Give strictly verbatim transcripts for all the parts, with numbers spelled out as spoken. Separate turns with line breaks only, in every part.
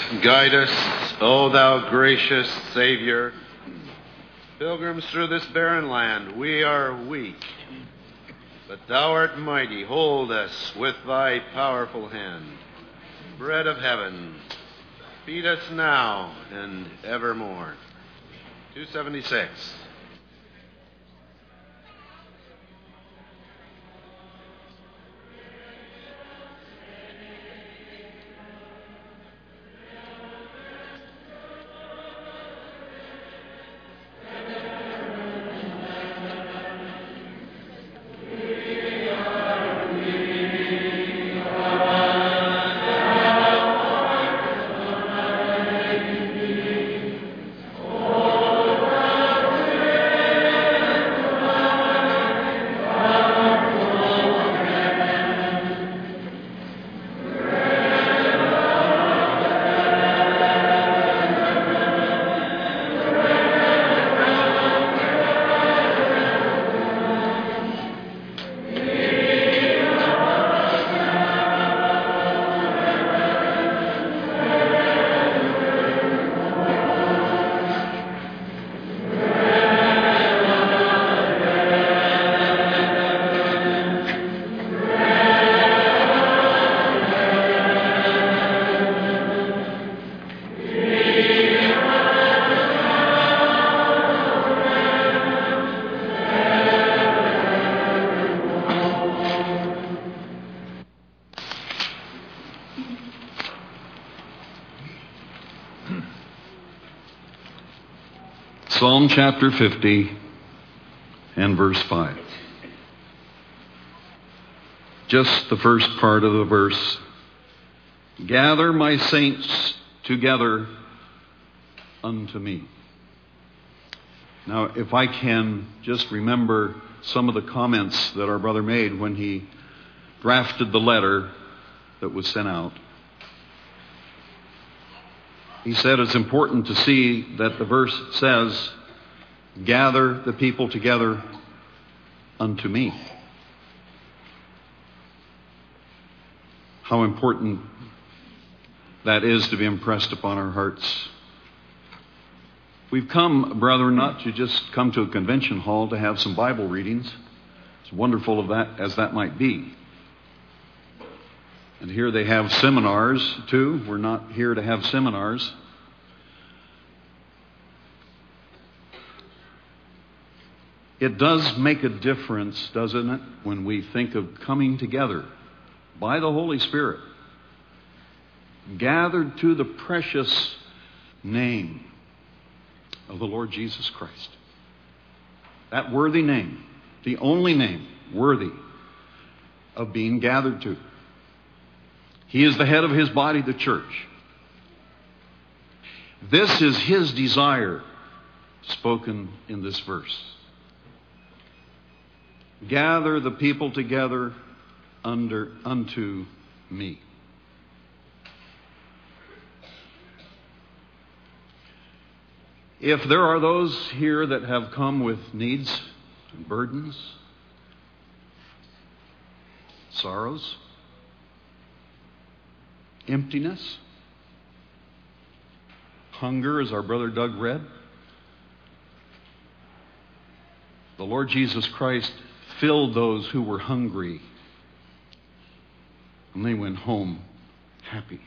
guide us, O thou gracious Savior. Pilgrims through this barren land, we are weak, but thou art mighty. Hold us with thy powerful hand. Bread of heaven, feed us now and evermore. two seventy-six.
Psalm chapter fifty and verse five. Just the first part of the verse. Gather my saints together unto me. Now, if I can just remember some of the comments that our brother made when he drafted the letter that was sent out. He said it's important to see that the verse says, gather the people together unto me. How important that is to be impressed upon our hearts. We've come, brethren, not to just come to a convention hall to have some Bible readings, as wonderful of that as that might be. And here they have seminars, too. We're not here to have seminars. It does make a difference, doesn't it, when we think of coming together by the Holy Spirit, gathered to the precious name of the Lord Jesus Christ. That worthy name, the only name worthy of being gathered to. He is the head of his body, the church. This is his desire spoken in this verse. Gather the people together under unto me. If there are those here that have come with needs and burdens, sorrows, emptiness, hunger, as our brother Doug read, the Lord Jesus Christ filled those who were hungry, and they went home happy.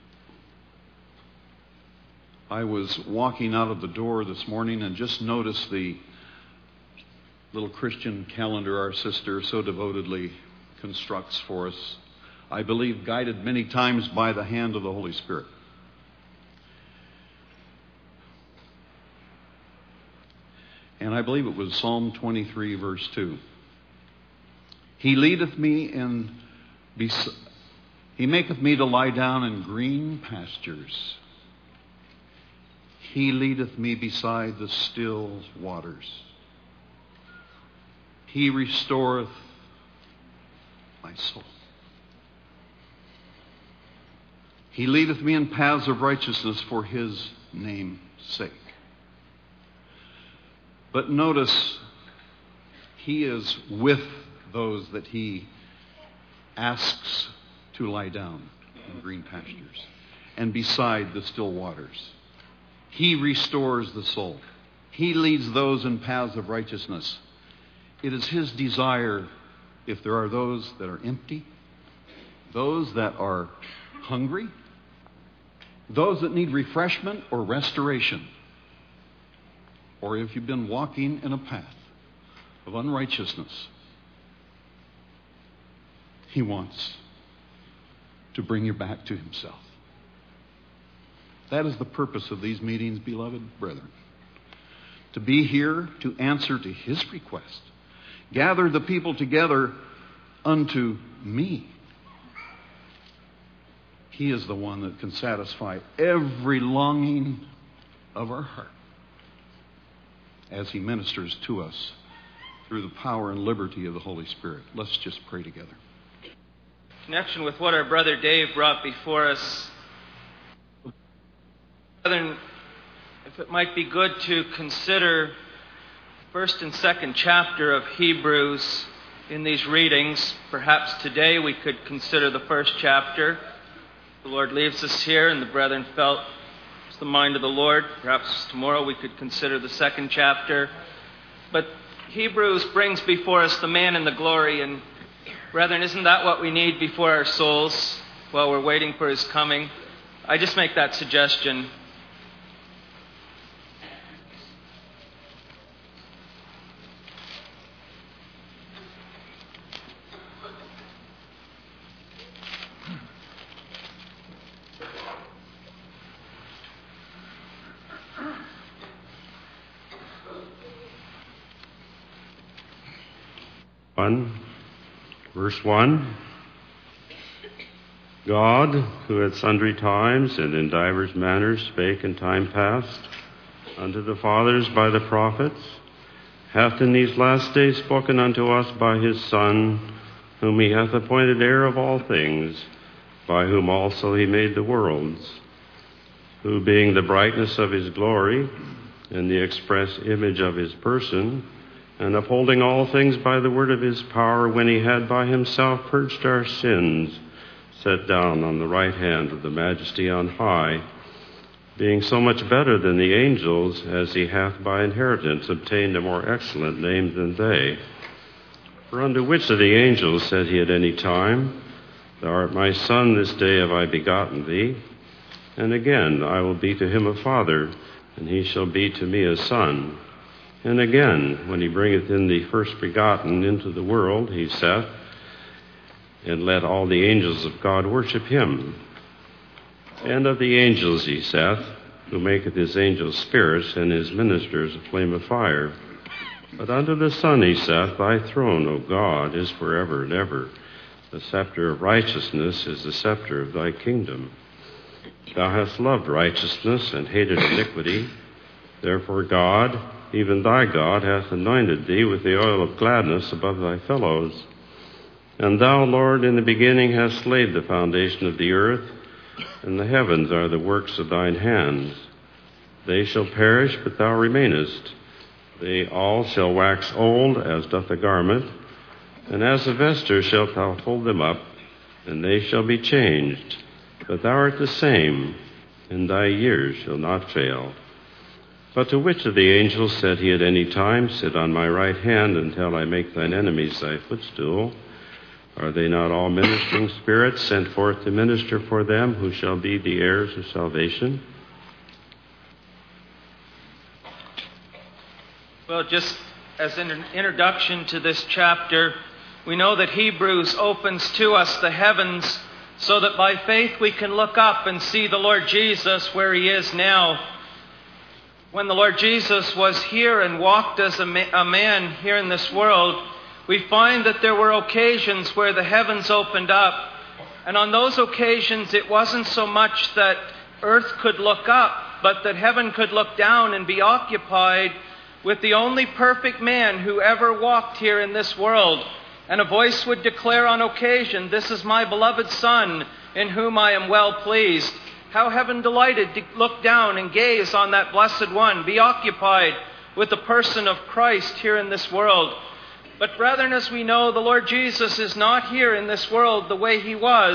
I was walking out of the door this morning and just noticed the little Christian calendar our sister so devotedly constructs for us. I believe guided many times by the hand of the Holy Spirit. And I believe it was Psalm twenty-three, verse two. He leadeth me in, bes- he maketh me to lie down in green pastures. He leadeth me beside the still waters. He restoreth my soul. He leadeth me in paths of righteousness for his name's sake. But notice, he is with those that he asks to lie down in green pastures. and beside the still waters. He restores the soul. He leads those in paths of righteousness. It is his desire, if there are those that are empty, those that are hungry, those that need refreshment or restoration, or if you've been walking in a path of unrighteousness, he wants to bring you back to himself. That is the purpose of these meetings, beloved brethren. To be here to answer to his request. Gather the people together unto me. He is the one that can satisfy every longing of our heart as he ministers to us through the power and liberty of the Holy Spirit. Let's just pray together.
In connection with what our brother Dave brought before us, brethren, if it might be good to consider first and second chapter of Hebrews in these readings. Perhaps today we could consider the first chapter. The Lord leaves us here and the brethren felt it's the mind of the Lord. Perhaps tomorrow we could consider the second chapter. But Hebrews brings before us the man in the glory, and brethren, isn't that what we need before our souls while we're waiting for his coming? I just make that suggestion.
One, verse one. God, who at sundry times and in divers manners spake in time past unto the fathers by the prophets, hath in these last days spoken unto us by his Son, whom he hath appointed heir of all things, by whom also he made the worlds, who being the brightness of his glory and the express image of his person, and upholding all things by the word of his power, when he had by himself purged our sins, sat down on the right hand of the Majesty on high, being so much better than the angels, as he hath by inheritance obtained a more excellent name than they. For unto which of the angels said he at any time, Thou art my Son, this day have I begotten thee? And again, I will be to him a father, and he shall be to me a son. And again, when he bringeth in the first begotten into the world, he saith, And let all the angels of God worship him. And of the angels he saith, Who maketh his angels spirits, and his ministers a flame of fire. But unto the Son he saith, Thy throne, O God, is forever and ever. The scepter of righteousness is the scepter of thy kingdom. Thou hast loved righteousness and hated iniquity. Therefore God, even thy God, hath anointed thee with the oil of gladness above thy fellows. And thou, Lord, in the beginning hast laid the foundation of the earth, and the heavens are the works of thine hands. They shall perish, but thou remainest. They all shall wax old, as doth a garment, and as a vesture shalt thou fold them up, and they shall be changed. But thou art the same, and thy years shall not fail. But to which of the angels said he at any time, Sit on my right hand until I make thine enemies thy footstool? Are they not all ministering spirits sent forth to minister for them who shall be the heirs of salvation?
Well, just as an introduction to this chapter, we know that Hebrews opens to us the heavens so that by faith we can look up and see the Lord Jesus where he is now. When the Lord Jesus was here and walked as a, ma- a man here in this world, we find that there were occasions where the heavens opened up. And on those occasions, it wasn't so much that earth could look up, but that heaven could look down and be occupied with the only perfect man who ever walked here in this world. And a voice would declare on occasion, This is my beloved Son, in whom I am well pleased. How heaven delighted to look down and gaze on that blessed one, be occupied with the person of Christ here in this world. But brethren, as we know, the Lord Jesus is not here in this world the way he was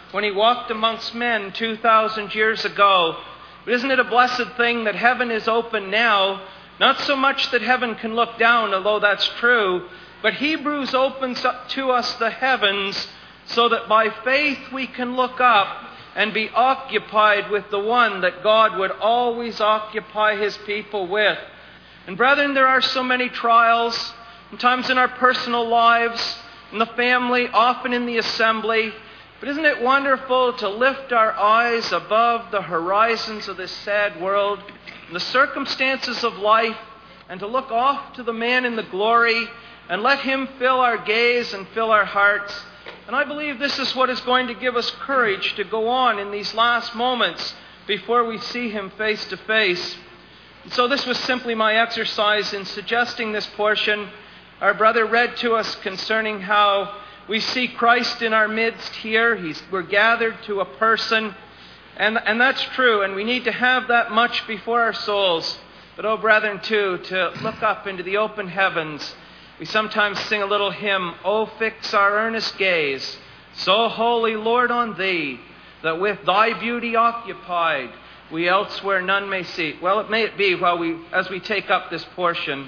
when he walked amongst men two thousand years ago. But isn't it a blessed thing that heaven is open now? Not so much that heaven can look down, although that's true, but Hebrews opens up to us the heavens so that by faith we can look up and be occupied with the one that God would always occupy his people with. And brethren, there are so many trials, sometimes in our personal lives, in the family, often in the assembly. But isn't it wonderful to lift our eyes above the horizons of this sad world, and the circumstances of life, and to look off to the man in the glory, and let him fill our gaze and fill our hearts. And I believe this is what is going to give us courage to go on in these last moments before we see him face to face. And so this was simply my exercise in suggesting this portion. Our brother read to us concerning how we see Christ in our midst here. He's, we're gathered to a person. And, and that's true, and we need to have that much before our souls. But, oh, brethren, too, to look up into the open heavens. We sometimes sing a little hymn, "Oh, fix our earnest gaze, so holy, Lord, on thee, that with thy beauty occupied, we elsewhere none may see." Well, it may it be while we, as we take up this portion.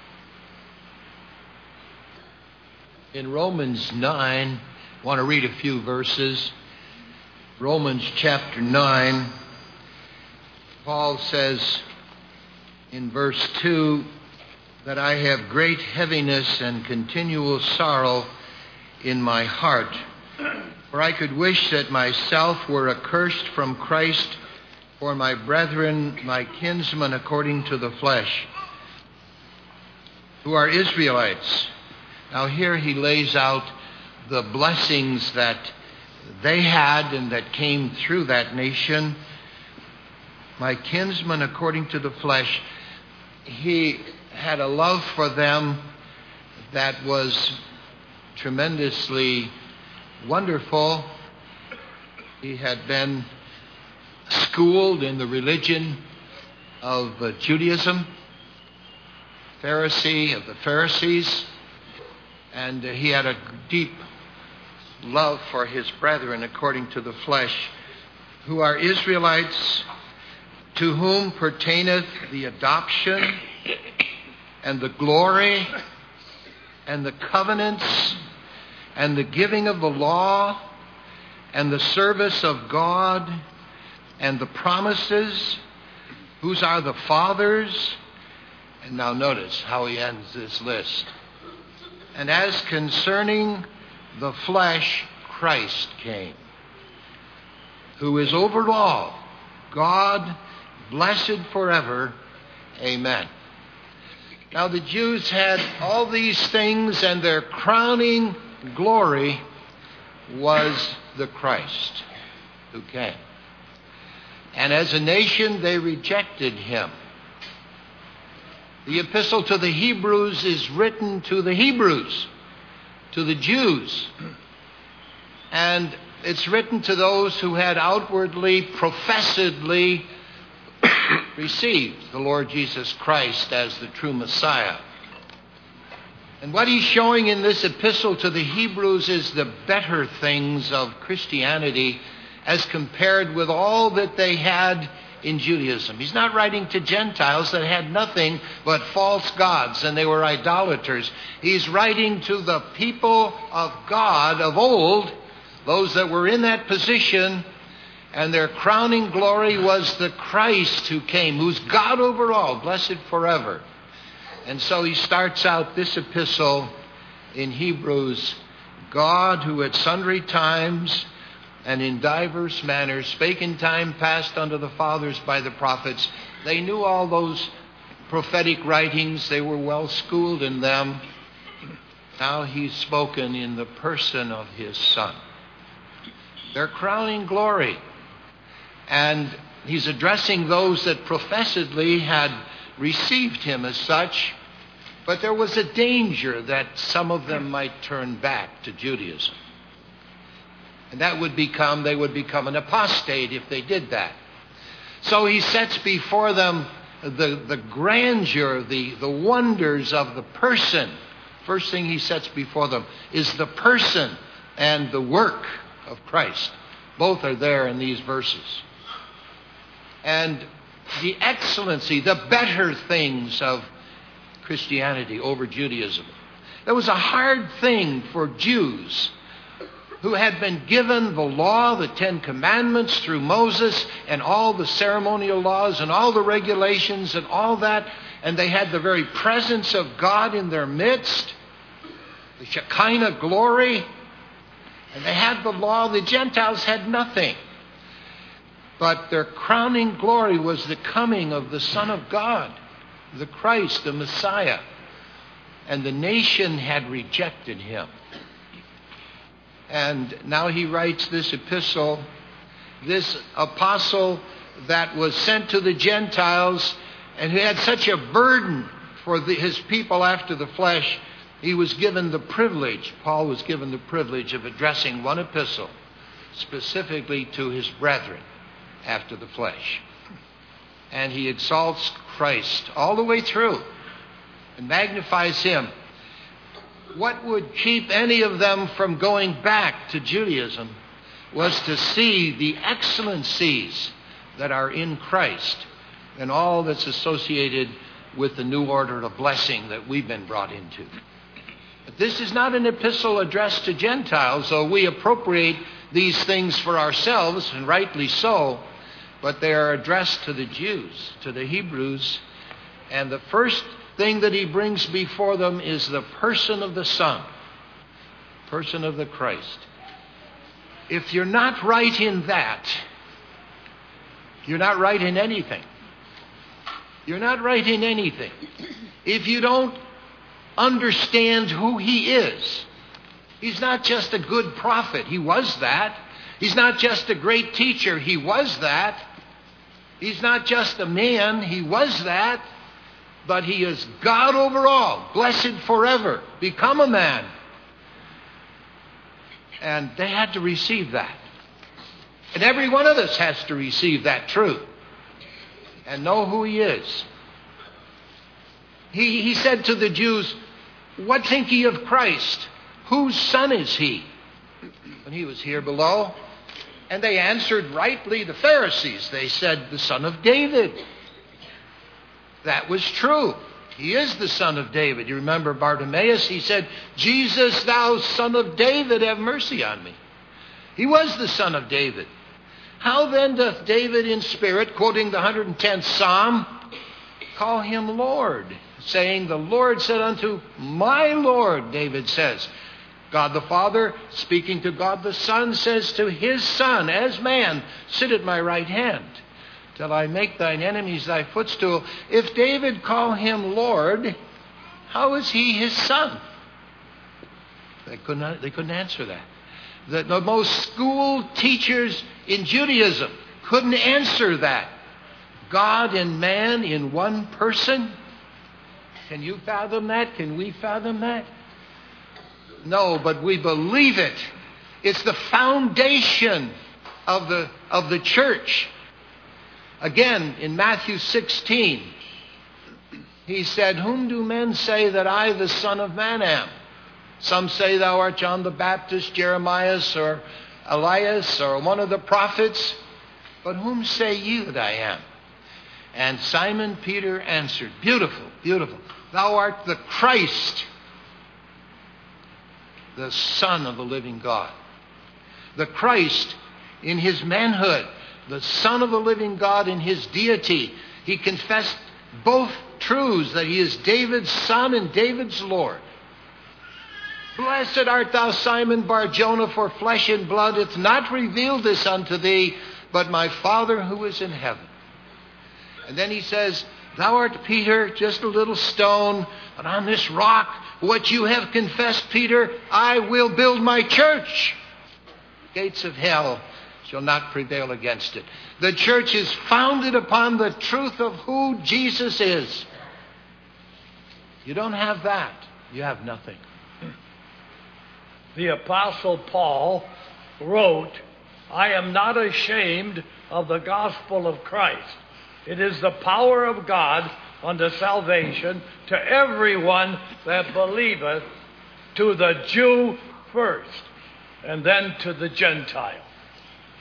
In Romans nine, I want to read a few verses. Romans chapter nine, Paul says in verse two, that I have great heaviness and continual sorrow in my heart. For I could wish that myself were accursed from Christ for my brethren, my kinsmen according to the flesh, who are Israelites. Now here he lays out the blessings that they had and that came through that nation. My kinsmen according to the flesh. He had a love for them that was tremendously wonderful. He had been schooled in the religion of uh, Judaism, Pharisee of the Pharisees, and uh, he had a deep love for his brethren according to the flesh, who are Israelites, to whom pertaineth the adoption and the glory and the covenants and the giving of the law and the service of God and the promises, whose are the fathers. And now notice how he ends this list. And as concerning the flesh, Christ came, who is over all, God, blessed forever. Amen. Now the Jews had all these things, and their crowning glory was the Christ who came. And as a nation, they rejected him. The epistle to the Hebrews is written to the Hebrews, to the Jews. And it's written to those who had outwardly, professedly received the Lord Jesus Christ as the true Messiah. And what he's showing in this epistle to the Hebrews is the better things of Christianity as compared with all that they had in Judaism. He's not writing to Gentiles that had nothing but false gods and they were idolaters. He's writing to the people of God of old, those that were in that position, and their crowning glory was the Christ who came, who's God over all, blessed forever. And so he starts out this epistle in Hebrews, God who at sundry times and in divers manners spake in time past unto the fathers by the prophets. They knew all those prophetic writings. They were well schooled in them. Now he's spoken in the person of his Son, their crowning glory. And he's addressing those that professedly had received him as such, but there was a danger that some of them might turn back to Judaism. And that would become, they would become an apostate if they did that. So he sets before them the, the grandeur, the, the wonders of the person. First thing he sets before them is the person and the work of Christ. Both are there in these verses. And the excellency, the better things of Christianity over Judaism. It was a hard thing for Jews who had been given the law, the Ten Commandments through Moses, and all the ceremonial laws and all the regulations and all that, and they had the very presence of God in their midst, the Shekinah glory, and they had the law. The Gentiles had nothing. But their crowning glory was the coming of the Son of God, the Christ, the Messiah. And the nation had rejected him. And now he writes this epistle, this apostle that was sent to the Gentiles and who had such a burden for the, his people after the flesh. He was given the privilege, Paul was given the privilege of addressing one epistle specifically to his brethren after the flesh. And he exalts Christ all the way through and magnifies him. What would keep any of them from going back to Judaism was to see the excellencies that are in Christ and all that's associated with the new order of blessing that we've been brought into. But this is not an epistle addressed to Gentiles, though we appropriate these things for ourselves, and rightly so, but they are addressed to the Jews, to the Hebrews. And the first thing that he brings before them is the person of the Son, person of the Christ. If you're not right in that, you're not right in anything. You're not right in anything. If you don't understand who he is, he's not just a good prophet. He was that. He's not just a great teacher. He was that. He's not just a man. He was that. But he is God over all, blessed forever, become a man. And they had to receive that. And every one of us has to receive that truth and know who he is. He, he said to the Jews, "What think ye of Christ? Whose son is he?" When he was here below. And they answered rightly, the Pharisees. They said, "The son of David." That was true. He is the son of David. You remember Bartimaeus? He said, "Jesus, thou son of David, have mercy on me." He was the son of David. How then doth David in spirit, quoting the one hundred tenth Psalm, call him Lord, saying, "The Lord said unto my Lord," David says. God the Father, speaking to God the Son, says to his Son, as man, "Sit at my right hand, till I make thine enemies thy footstool." If David call him Lord, how is he his son? They couldn't, they couldn't answer that. The, the most schooled teachers in Judaism couldn't answer that. God and man in one person? Can you fathom that? Can we fathom that? No, but we believe it. It's the foundation of the, of the church. Again, in Matthew sixteen, he said, "Whom do men say that I, the Son of Man, am? Some say thou art John the Baptist, Jeremiah, or Elias, or one of the prophets. But whom say you that I am?" And Simon Peter answered, beautiful, beautiful, "Thou art the Christ, the Son of the living God." The Christ in his manhood, the Son of the living God in his deity. He confessed both truths, that he is David's son and David's Lord. "Blessed art thou, Simon Bar-Jonah, for flesh and blood hath not revealed this unto thee, but my Father who is in heaven." And then he says, "Thou art Peter, just a little stone, and on this rock, what you have confessed, Peter, I will build my church. Gates of hell shall not prevail against it." The church is founded upon the truth of who Jesus is. You don't have that, you have nothing.
The Apostle Paul wrote, "I am not ashamed of the gospel of Christ. It is the power of God unto salvation to everyone that believeth, to the Jew first, and then to the Gentile."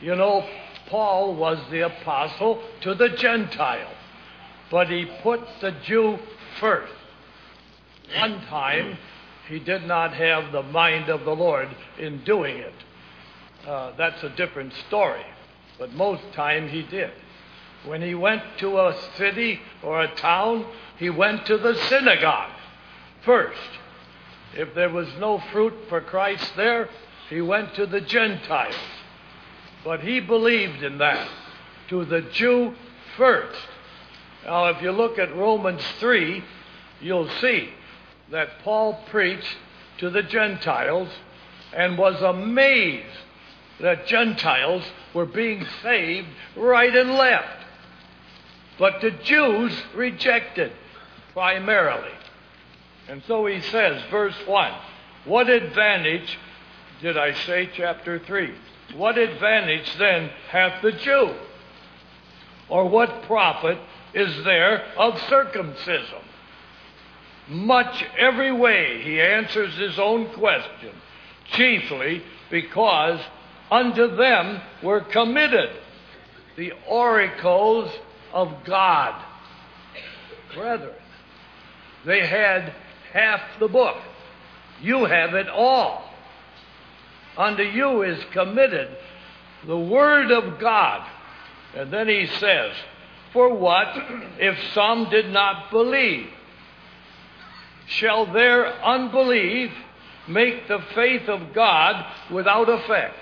You know, Paul was the apostle to the Gentile, but he put the Jew first. One time, he did not have the mind of the Lord in doing it. Uh, that's a different story, but most time he did. When he went to a city or a town, he went to the synagogue first. If there was no fruit for Christ there, he went to the Gentiles. But he believed in that, to the Jew first. Now, if you look at Romans three, you'll see that Paul preached to the Gentiles and was amazed that Gentiles were being saved right and left. But the Jews rejected primarily. And so he says, verse one, what advantage, did I say chapter three? What advantage then hath the Jew? Or what profit is there of circumcision? Much every way he answers his own question, chiefly because unto them were committed the oracles of God. Brethren, they had half the book. You have it all. Unto you is committed the word of God. And then he says, for what if some did not believe? Shall their unbelief make the faith of God without effect?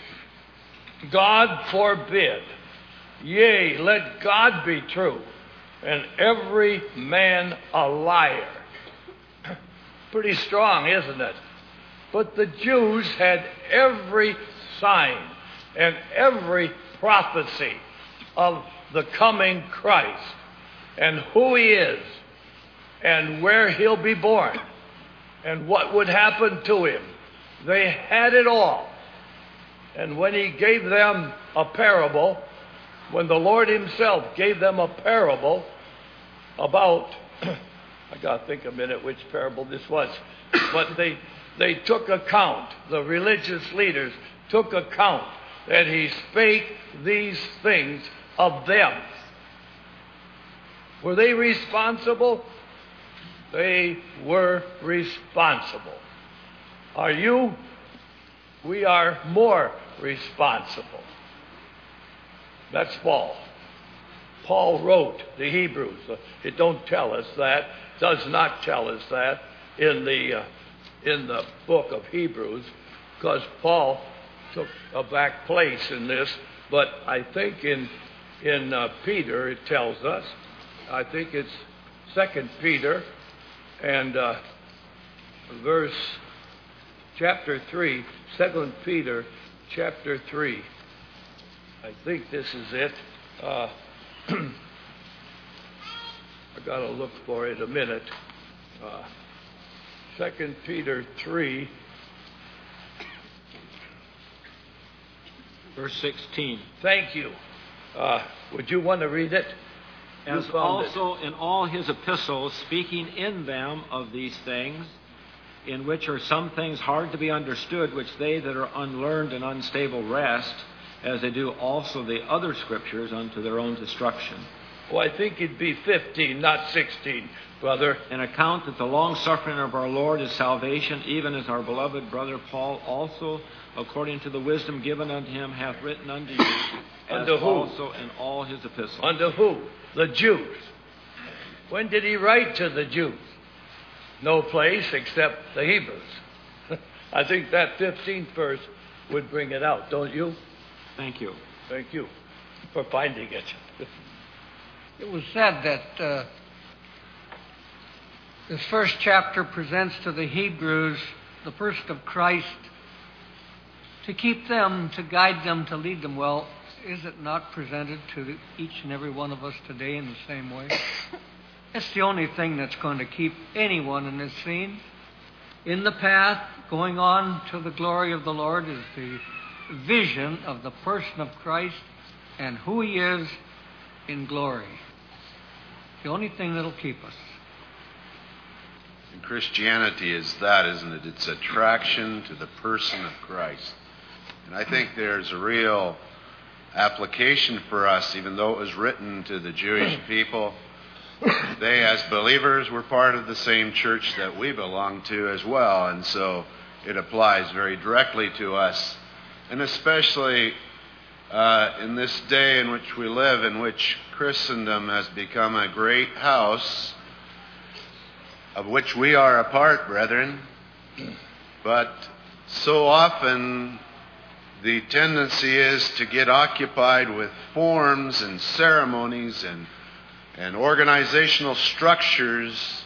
God forbid. Yea, let God be true, and every man a liar. Pretty strong, isn't it? But the Jews had every sign and every prophecy of the coming Christ and who he is and where he'll be born and what would happen to him. They had it all. And when he gave them a parable, when the Lord himself gave them a parable about, I got to think a minute which parable this was, but they they took account, the religious leaders took account that he spake these things of them. Were they responsible? They were responsible. Are you? We are more responsible. That's Paul. Paul wrote the Hebrews. It don't tell us that, does not tell us that in the uh, in the book of Hebrews, because Paul took a back place in this. But I think in in uh, Peter it tells us. I think it's Second Peter and uh, verse chapter three. Second Peter chapter three. I think this is it. Uh, I got to look for it a minute. Uh, Second Peter three,
verse sixteen.
Thank you. Uh, would you want to read it?
As also it. In all his epistles, speaking in them of these things, in which are some things hard to be understood, which they that are unlearned and unstable wrest, as they do also the other scriptures unto their own destruction.
Well, I think it'd be fifteen, not sixteen, brother.
An account that the long suffering of our Lord is salvation, even as our beloved brother Paul also, according to the wisdom given unto him, hath written unto you, as
unto who?
Also in all his epistles.
Unto who? The Jews. When did he write to the Jews? No place except the Hebrews. I think that fifteenth verse would bring it out, don't you?
Thank you.
Thank you for finding it.
It was said that uh, this first chapter presents to the Hebrews the person of Christ to keep them, to guide them, to lead them. Well, is it not presented to each and every one of us today in the same way? It's the only thing that's going to keep anyone in this scene in the path going on to the glory of the Lord is the vision of the person of Christ and who he is in glory. The only thing that'll keep us.
And Christianity is that, isn't it? It's attraction to the person of Christ. And I think there's a real application for us, even though it was written to the Jewish people. They, as believers, were part of the same church that we belong to as well, and so it applies very directly to us. And especially uh, in this day in which we live, in which Christendom has become a great house, of which we are a part, brethren. But so often the tendency is to get occupied with forms and ceremonies and, and organizational structures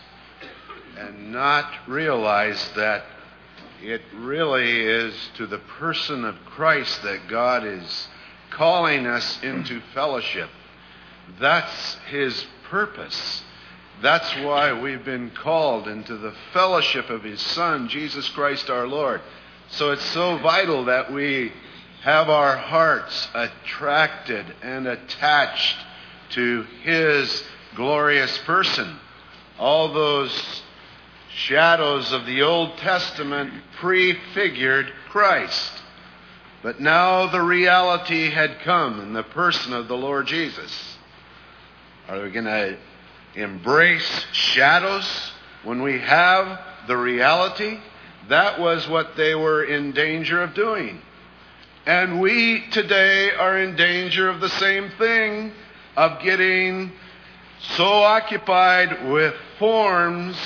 and not realize that it really is to the person of Christ that God is calling us into fellowship. That's His purpose. That's why we've been called into the fellowship of His Son, Jesus Christ our Lord. So it's so vital that we have our hearts attracted and attached to His glorious person. All those shadows of the Old Testament prefigured Christ. But now the reality had come in the person of the Lord Jesus. Are we going to embrace shadows when we have the reality? That was what they were in danger of doing. And we today are in danger of the same thing, of getting so occupied with forms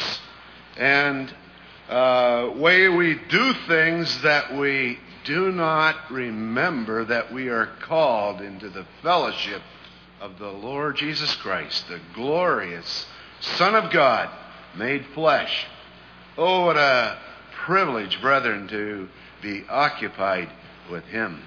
and uh, way we do things that we do not remember that we are called into the fellowship of the Lord Jesus Christ, the glorious Son of God made flesh. Oh, what a privilege, brethren, to be occupied with Him.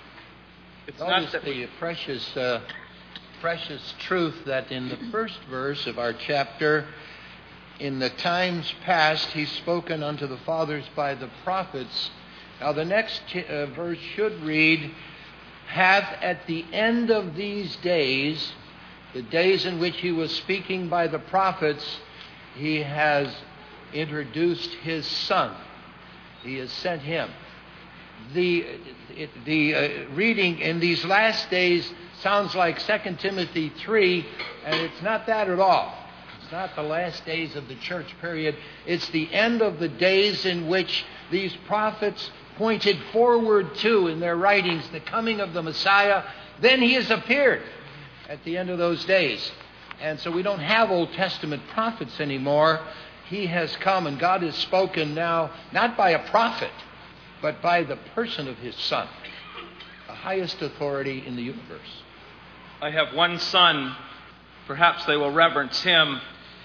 It's Notice not the precious, uh, precious truth that in the first verse of our chapter, in the times past, He's spoken unto the fathers by the prophets. Now the next uh, verse should read, hath at the end of these days, the days in which He was speaking by the prophets, He has introduced His Son. He has sent Him. The, the uh, reading in these last days sounds like Second Timothy three, and it's not that at all. It's not the last days of the church period. It's the end of the days in which these prophets pointed forward to in their writings the coming of the Messiah. Then He has appeared at the end of those days. And so we don't have Old Testament prophets anymore. He has come, and God has spoken now, not by a prophet, but by the person of His Son, the highest authority in the universe.
I have one son. Perhaps they will reverence him.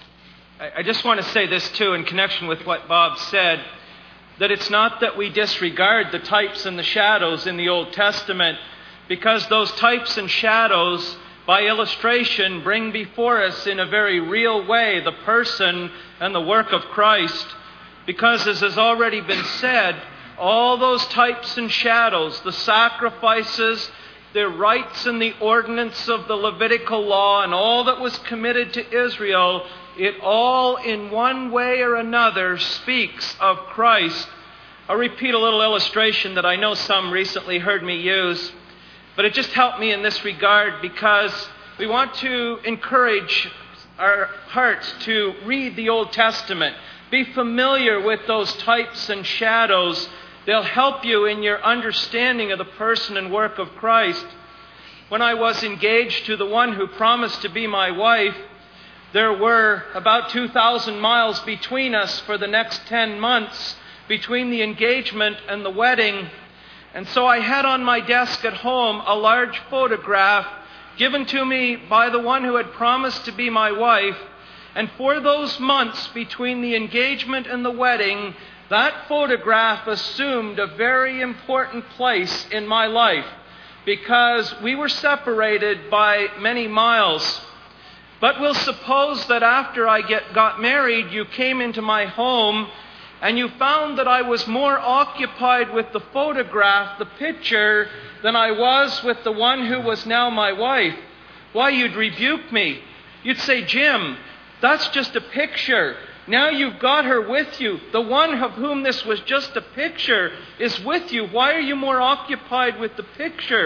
I, I just want to say this, too, in connection with what Bob said, that it's not that we disregard the types and the shadows in the Old Testament, because those types and shadows, by illustration, bring before us in a very real way the person and the work of Christ. Because, as has already been said, all those types and shadows, the sacrifices, the rites and the ordinance of the Levitical law, and all that was committed to Israel, it all in one way or another speaks of Christ. I'll repeat a little illustration that I know some recently heard me use, but it just helped me in this regard, because we want to encourage our hearts to read the Old Testament. Be familiar with those types and shadows. They'll help you in your understanding of the person and work of Christ. When I was engaged to the one who promised to be my wife, there were about two thousand miles between us for the next ten months, between the engagement and the wedding. And so I had on my desk at home a large photograph given to me by the one who had promised to be my wife. And for those months between the engagement and the wedding, that photograph assumed a very important place in my life, because we were separated by many miles. But we'll suppose that after I get, got married, you came into my home and you found that I was more occupied with the photograph, the picture, than I was with the one who was now my wife. Why, you'd rebuke me. You'd say, Jim, that's just a picture. Now you've got her with you. The one of whom this was just a picture is with you. Why are you more occupied with the picture?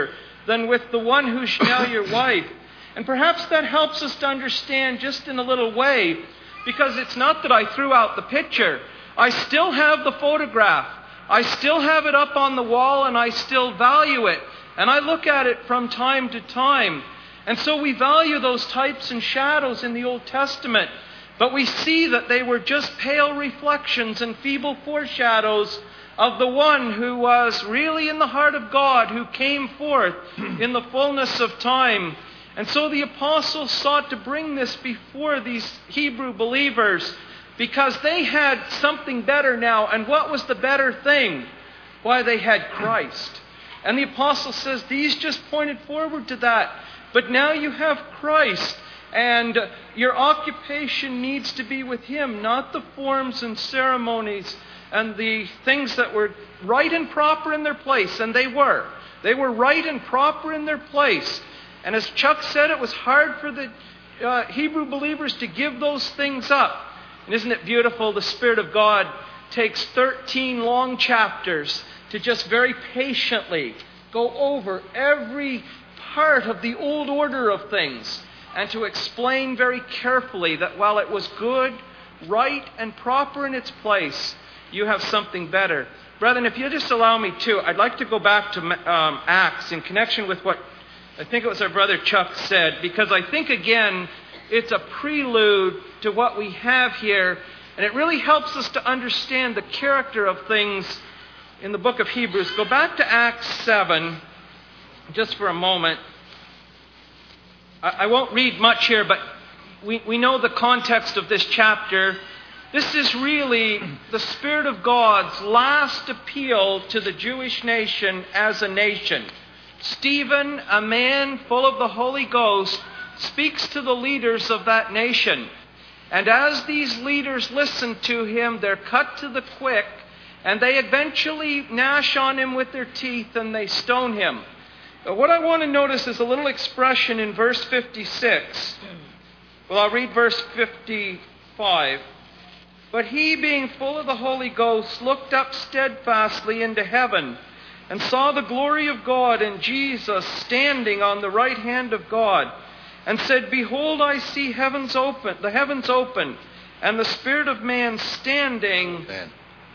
than with the one who's now your wife. And perhaps that helps us to understand just in a little way, because it's not that I threw out the picture. I still have the photograph. I still have it up on the wall, and I still value it. And I look at it from time to time. And so we value those types and shadows in the Old Testament. But we see that they were just pale reflections and feeble foreshadows of the one who was really in the heart of God, who came forth in the fullness of time. And so the apostles sought to bring this before these Hebrew believers, because they had something better now. And what was the better thing? Why, they had Christ. And the apostle says these just pointed forward to that. But now you have Christ, and your occupation needs to be with Him, not the forms and ceremonies and the things that were right and proper in their place. And they were. They were right and proper in their place. And as Chuck said, it was hard for the uh, Hebrew believers to give those things up. And isn't it beautiful? The Spirit of God takes thirteen long chapters to just very patiently go over every part of the old order of things, and to explain very carefully that while it was good, right, and proper in its place, you have something better. Brethren, if you just allow me to, I'd like to go back to um, Acts in connection with what I think it was our brother Chuck said, because I think, again, it's a prelude to what we have here, and it really helps us to understand the character of things in the book of Hebrews. Go back to Acts seven, just for a moment. I, I won't read much here, but we, we know the context of this chapter. This is really the Spirit of God's last appeal to the Jewish nation as a nation. Stephen, a man full of the Holy Ghost, speaks to the leaders of that nation. And as these leaders listen to him, they're cut to the quick, and they eventually gnash on him with their teeth and they stone him. But what I want to notice is a little expression in verse fifty-six. Well, I'll read verse fifty-five. But he, being full of the Holy Ghost, looked up steadfastly into heaven, and saw the glory of God and Jesus standing on the right hand of God, and said, Behold, I see heavens open, the heavens open, and the Spirit of man standing. Man.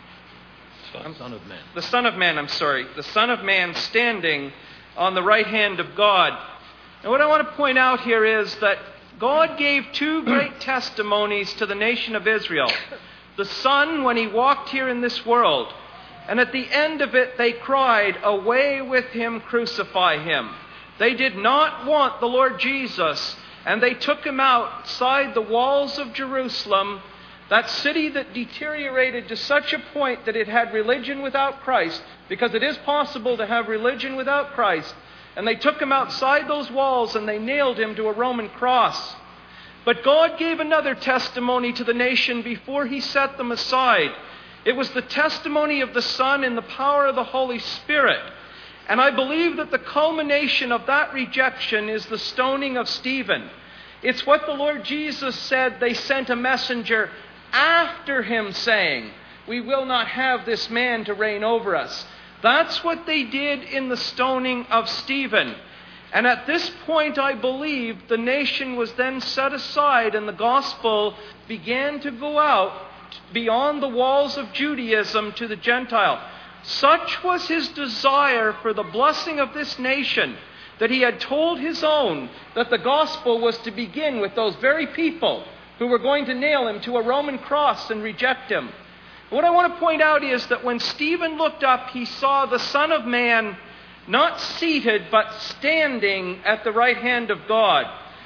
Son, son of man. The Son of Man, I'm sorry. The Son of Man standing on the right hand of God. And what I want to point out here is that God gave two great testimonies to the nation of Israel. The Son, when He walked here in this world. And at the end of it, they cried, Away with Him, crucify Him. They did not want the Lord Jesus, and they took Him outside the walls of Jerusalem, that city that deteriorated to such a point that it had religion without Christ, because it is possible to have religion without Christ. And they took Him outside those walls and they nailed Him to a Roman cross. But God gave another testimony to the nation before He set them aside. It was the testimony of the Son in the power of the Holy Spirit. And I believe that the culmination of that rejection is the stoning of Stephen. It's what the Lord Jesus said. They sent a messenger after Him saying, We will not have this man to reign over us. That's what they did in the stoning of Stephen. And at this point, I believe, the nation was then set aside and the gospel began to go out beyond the walls of Judaism to the Gentile. Such was His desire for the blessing of this nation that He had told His own that the gospel was to begin with those very people who were going to nail Him to a Roman cross and reject Him. What I want to point out is that when Stephen looked up, he saw the Son of Man not seated but standing at the right hand of God.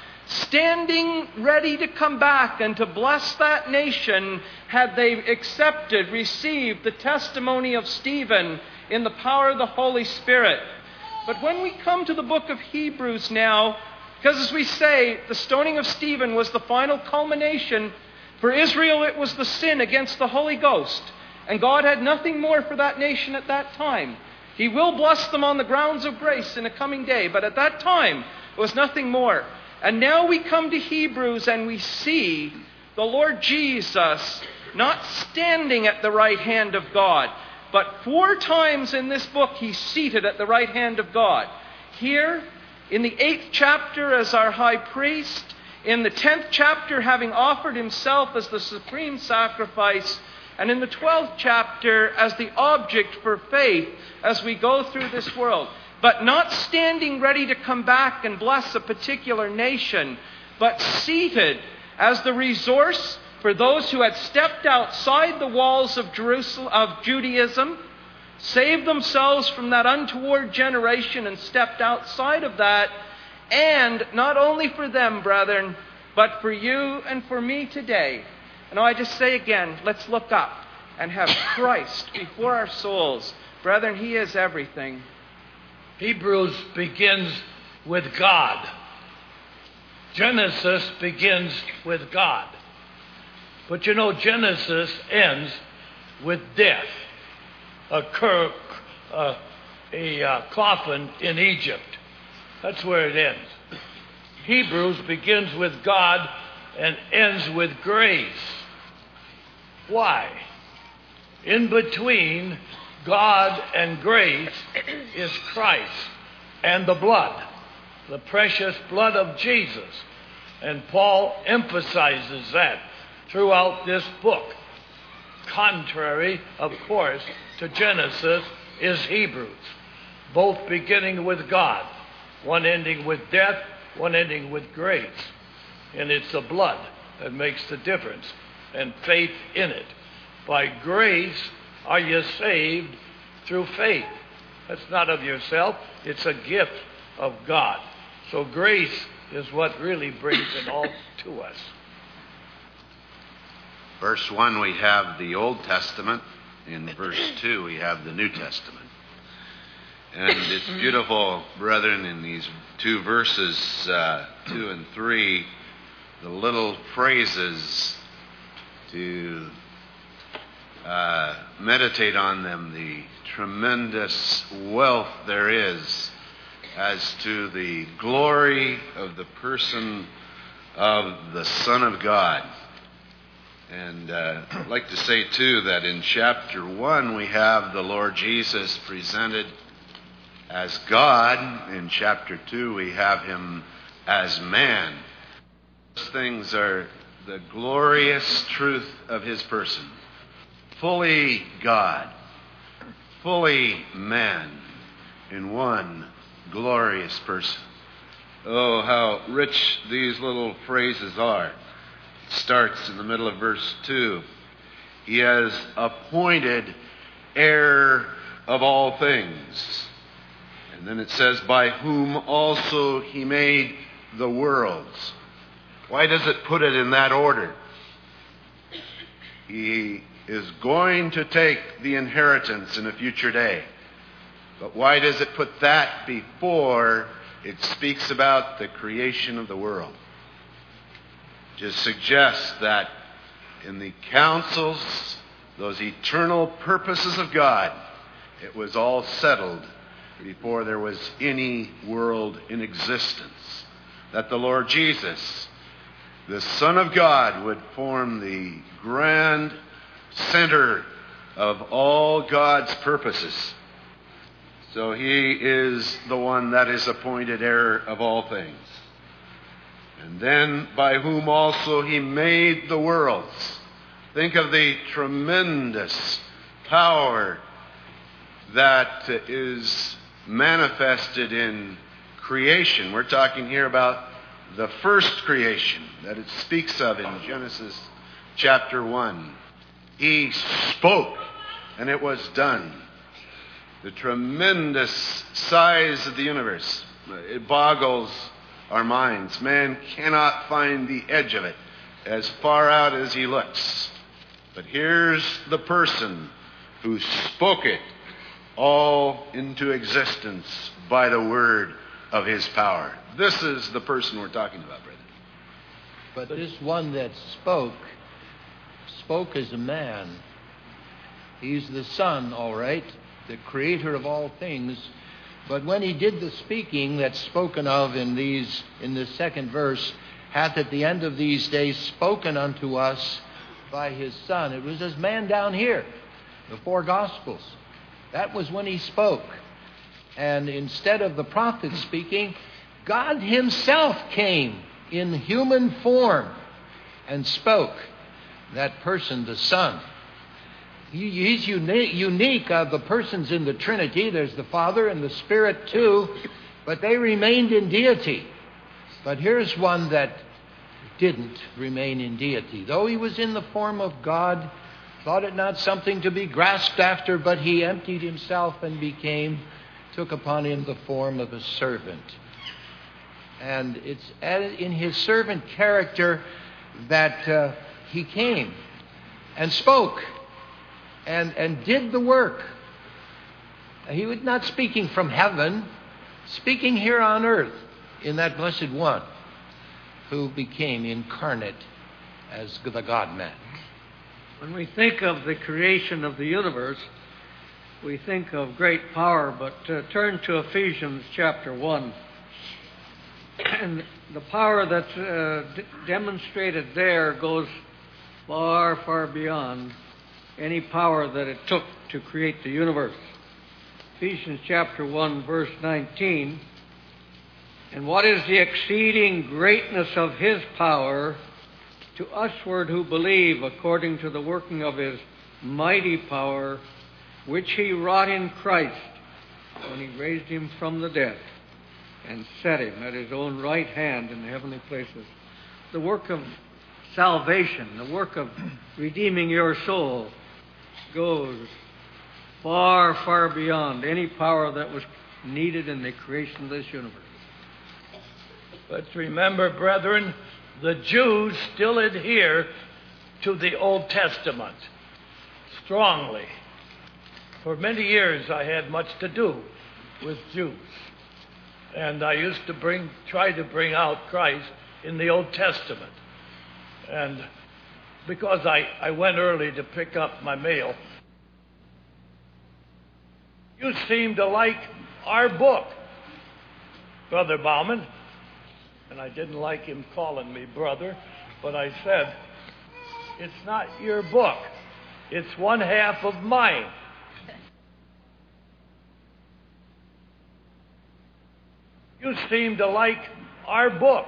Standing ready to come back and to bless that nation had they accepted, received the testimony of Stephen in the power of the Holy Spirit. But when we come to the book of Hebrews now, because as we say, the stoning of Stephen was the final culmination. For Israel, it was the sin against the Holy Ghost. And God had nothing more for that nation at that time. He will bless them on the grounds of grace in a coming day. But at that time, it was nothing more. And now we come to Hebrews and we see the Lord Jesus not standing at the right hand of God, but four times in this book He's seated at the right hand of God. here in the eighth chapter as our high priest, in the tenth chapter having offered himself as the supreme sacrifice, and in the twelfth chapter as the object for faith as we go through this world. But not standing ready to come back and bless a particular nation, but seated as the resource for those who had stepped outside the walls of Jerusalem, of Judaism, saved themselves from that untoward generation and stepped outside of that. And not only for them, brethren, but for you and for me today. And I just say again, let's look up and have Christ before our souls. Brethren, he is everything.
Hebrews begins with God. Genesis begins with God. But you know, Genesis ends with death. A, cur- uh, a uh, coffin in Egypt. That's where it ends. Hebrews begins with God and ends with grace. Why? In between God and grace is Christ and the blood, the precious blood of Jesus. And Paul emphasizes that throughout this book. Contrary, of course, to Genesis is Hebrews, both beginning with God, one ending with death, one ending with grace. And it's the blood that makes the difference, and faith in it. By grace are you saved through faith. That's not of yourself, it's a gift of God. So grace is what really brings it all to us.
Verse one, we have the Old Testament. In verse two, we have the New Testament. And it's beautiful, brethren, in these two verses, uh, two and three, the little phrases to uh, meditate on them, the tremendous wealth there is as to the glory of the person of the Son of God. And uh, I'd like to say, too, that in chapter one we have the Lord Jesus presented as God. In chapter two we have him as man. Those things are the glorious truth of his person. Fully God, fully man in one glorious person. Oh, how rich these little phrases are. It starts in the middle of verse two. He has appointed heir of all things. And then it says, by whom also he made the worlds. Why does it put it in that order? He is going to take the inheritance in a future day. But why does it put that before it speaks about the creation of the world? Just suggests that in the counsels, those eternal purposes of God, it was all settled before there was any world in existence. That the Lord Jesus, the Son of God, would form the grand center of all God's purposes. So he is the one that is appointed heir of all things. And then by whom also he made the worlds. Think of the tremendous power that is manifested in creation. We're talking here about the first creation that it speaks of in Genesis chapter one. He spoke, and it was done. The tremendous size of the universe, it boggles our minds. Man cannot find the edge of it as far out as he looks. But here's the person who spoke it all into existence by the word of his power. This is the person we're talking about, brother.
But this one that spoke, spoke as a man. He's the Son, all right, the creator of all things. But when he did the speaking that's spoken of in these, in the second verse, hath at the end of these days spoken unto us by his Son. It was as man down here, the four Gospels. That was when he spoke. And instead of the prophet speaking, God himself came in human form and spoke. That person, the Son. He, he's unique, unique of the persons in the Trinity. There's the Father and the Spirit too, but they remained in deity. But here's one that didn't remain in deity. Though he was in the form of God, thought it not something to be grasped after, but he emptied himself and became, took upon him the form of a servant. And it's in his servant character that uh, he came and spoke and, and did the work. He was not speaking from heaven, speaking here on earth in that blessed one who became incarnate as the God-man.
When we think of the creation of the universe, we think of great power, but uh, turn to Ephesians chapter one. And the power that's uh, d- demonstrated there goes far, far beyond any power that it took to create the universe. Ephesians chapter one, verse nineteen. And what is the exceeding greatness of his power to usward who believe, according to the working of his mighty power, which he wrought in Christ when he raised him from the dead and set him at his own right hand in the heavenly places. The work of salvation, the work of redeeming your soul, goes far, far beyond any power that was needed in the creation of this universe.
Let's remember, brethren, the Jews still adhere to the Old Testament strongly. For many years I had much to do with Jews. And I used to bring, try to bring out Christ in the Old Testament. And because I, I went early to pick up my mail, you seem to like our book, Brother Bauman. And I didn't like him calling me brother, but I said, it's not your book. It's one half of mine. You seem to like our book.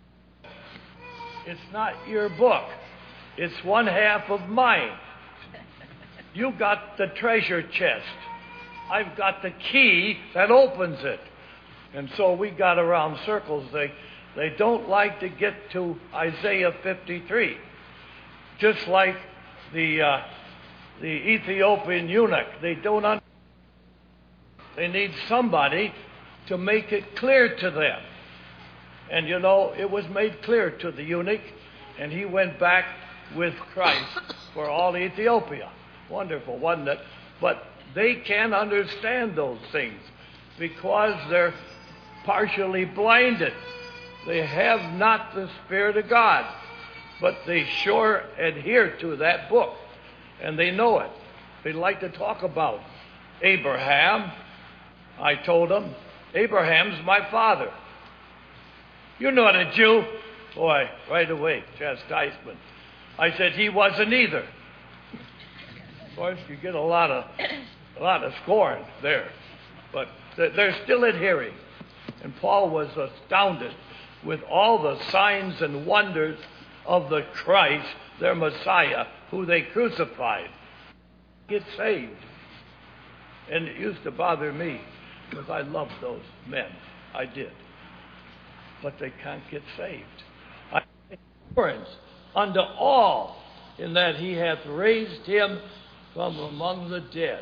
It's not your book. It's one half of mine. You got the treasure chest. I've got the key that opens it. And so we got around circles. They, they don't like to get to Isaiah fifty-three. Just like the, uh, the Ethiopian eunuch. They don't understand. They need somebody to make it clear to them. And you know, it was made clear to the eunuch, and he went back with Christ for all Ethiopia. Wonderful, wasn't it? But they can't understand those things because they're partially blinded. They have not the Spirit of God, but they sure adhere to that book, and they know it. They like to talk about Abraham. I told them, Abraham's my father. You're not a Jew. Boy, right away, chastisement. I said he wasn't either. Of course, you get a lot of a lot of scorn there, but they're still adhering. And Paul was astounded with all the signs and wonders of the Christ, their Messiah, who they crucified. Get saved. And it used to bother me because I loved those men. I did. But they can't get saved. I assurance unto all in that he hath raised him from among the dead.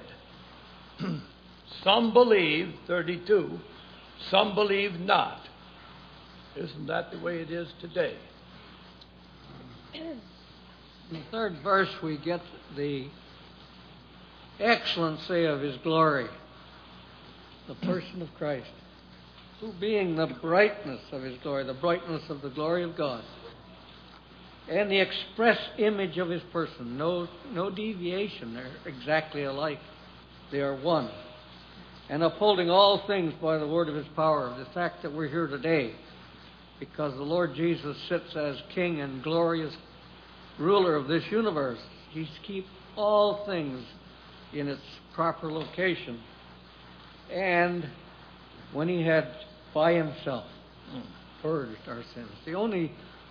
Some believe, thirty-two, some believe not. Isn't that the way it is today?
In the third verse, we get the excellency of his glory, the person of Christ, who being the brightness of his glory, the brightness of the glory of God, and the express image of his person. No, no deviation. They're exactly alike. They are one. And upholding all things by the word of his power. The fact that we're here today, because the Lord Jesus sits as King and glorious ruler of this universe. He's to keep all things in its proper location. And when he had by himself purged our sins. The only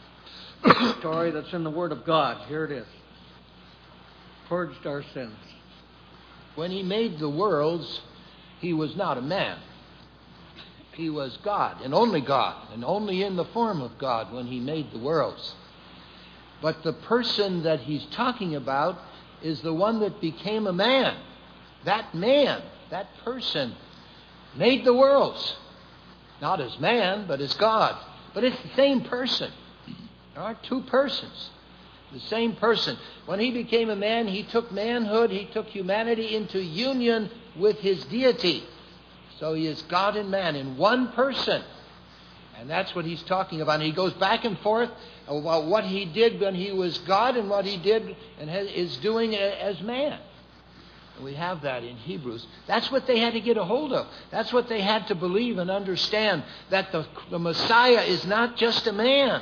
story that's in the Word of God. Here it is. Purged our sins.
When he made the worlds, he was not a man. He was God, and only God, and only in the form of God when he made the worlds. But the person that he's talking about is the one that became a man. That man, that person, made the worlds. Not as man, but as God. But it's the same person. There are two persons. The same person. When he became a man, he took manhood, he took humanity into union with his deity. So he is God and man in one person. And that's what he's talking about. And he goes back and forth about what he did when he was God and what he did and is doing as man. And we have that in Hebrews. That's what they had to get a hold of. That's what they had to believe and understand, that the, the Messiah is not just a man.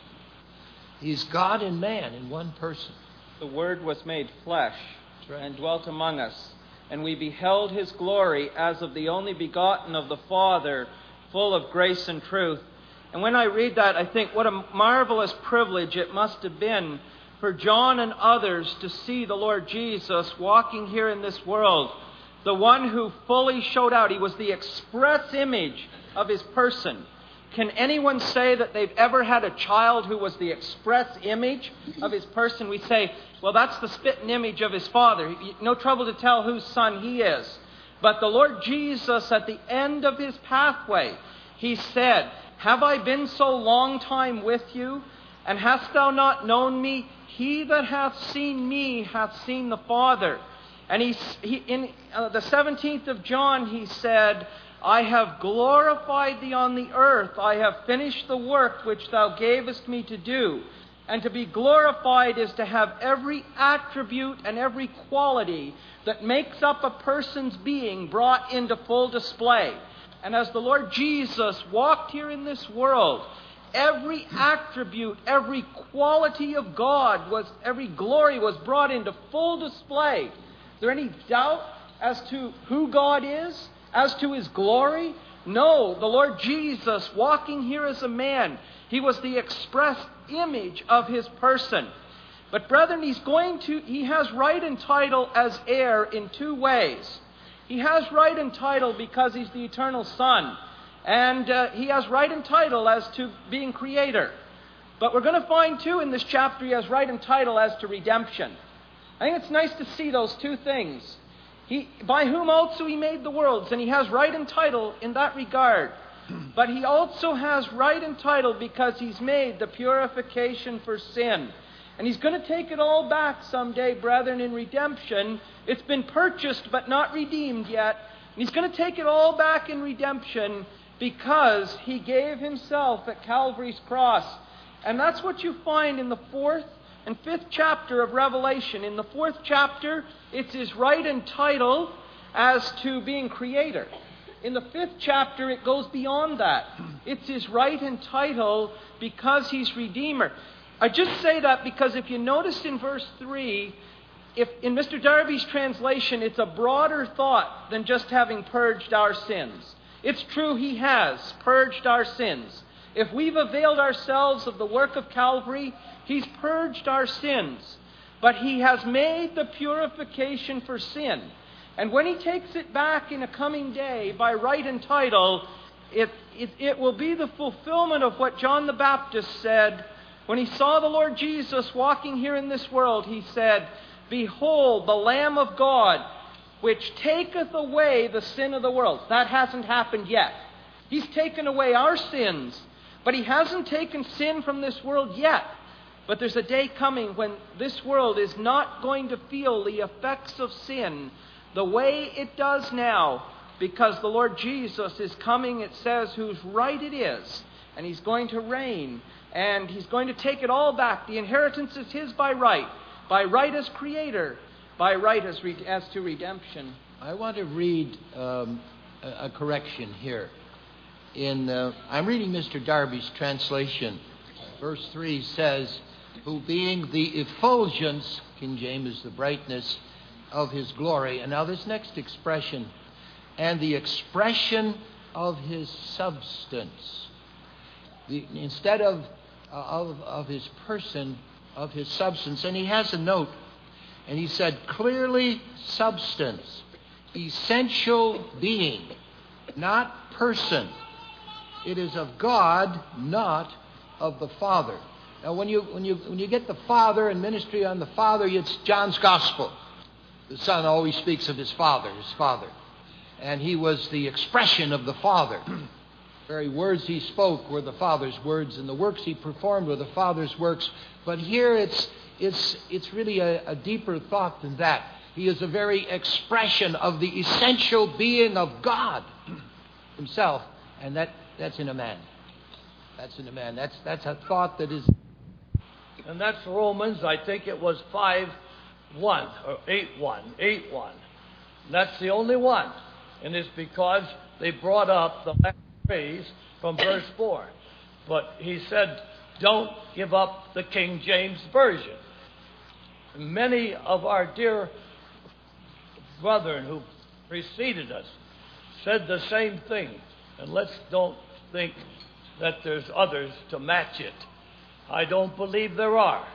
He's God and man in one person.
The Word was made flesh
right.
and dwelt among us, and we beheld his glory as of the only begotten of the Father, full of grace and truth. And when I read that, I think what a marvelous privilege it must have been for John and others to see the Lord Jesus walking here in this world, the one who fully showed out. He was the express image of his person. Can anyone say that they've ever had a child who was the express image of his person? We say, well, that's the spitting image of his father. No trouble to tell whose son he is. But the Lord Jesus, at the end of his pathway, he said, have I been so long time with you, and hast thou not known me? He that hath seen me hath seen the Father. And he, he in uh, the seventeenth of John, he said, I have glorified thee on the earth. I have finished the work which thou gavest me to do. And to be glorified is to have every attribute and every quality that makes up a person's being brought into full display. And as the Lord Jesus walked here in this world, every attribute, every quality of God, was every glory was brought into full display. Is there any doubt as to who God is? As to his glory? No, the Lord Jesus, walking here as a man, he was the express image of his person. But brethren, he's going to, he has right and title as heir in two ways. He has right and title because he's the eternal Son. And uh, he has right and title as to being creator. But we're going to find, too, in this chapter, he has right and title as to redemption. I think it's nice to see those two things. He, by whom also he made the worlds, and he has right and title in that regard. But he also has right and title because he's made the purification for sin. And he's going to take it all back someday, brethren, in redemption. It's been purchased but not redeemed yet. And he's going to take it all back in redemption because he gave himself at Calvary's cross. And that's what you find in the fourth and fifth chapter of Revelation. In the fourth chapter, it's his right and title as to being creator. In the fifth chapter, it goes beyond that. It's his right and title because he's redeemer. I just say that because if you notice in verse three, if in Mister Darby's translation, it's a broader thought than just having purged our sins. It's true, he has purged our sins. If we've availed ourselves of the work of Calvary, he's purged our sins. But he has made the purification for sin. And when he takes it back in a coming day by right and title, it, it, it will be the fulfillment of what John the Baptist said. When he saw the Lord Jesus walking here in this world, he said, behold, the Lamb of God, which taketh away the sin of the world. That hasn't happened yet. He's taken away our sins, but he hasn't taken sin from this world yet. But there's a day coming when this world is not going to feel the effects of sin the way it does now, because the Lord Jesus is coming, it says, whose right it is, and he's going to reign, and he's going to take it all back. The inheritance is his by right, by right as creator, by right as, re- as to redemption.
I want to read um, a, a correction here. In uh, I'm reading Mister Darby's translation. Verse three says, who being the effulgence, King James is the brightness, of his glory. And now this next expression, and the expression of his substance. The, instead of, uh, of, of his person, of his substance. And he has a note. And he said, clearly substance, essential being, not person. It is of God, not of the Father. Now, when you when you when you get the Father and ministry on the Father, it's John's Gospel. The Son always speaks of his Father, his Father, and he was the expression of the Father. The very words he spoke were the Father's words, and the works he performed were the Father's works. But here, it's it's it's really a, a deeper thought than that. He is a very expression of the essential being of God himself, and that that's in a man. That's in a man. That's that's a thought that is.
And that's Romans, I think it was five one, or eight one, eight one. That's the only one. And it's because they brought up the last phrase from verse four. But he said, don't give up the King James Version. Many of our dear brethren who preceded us said the same thing. And let's don't think that there's others to match it. I don't believe there are.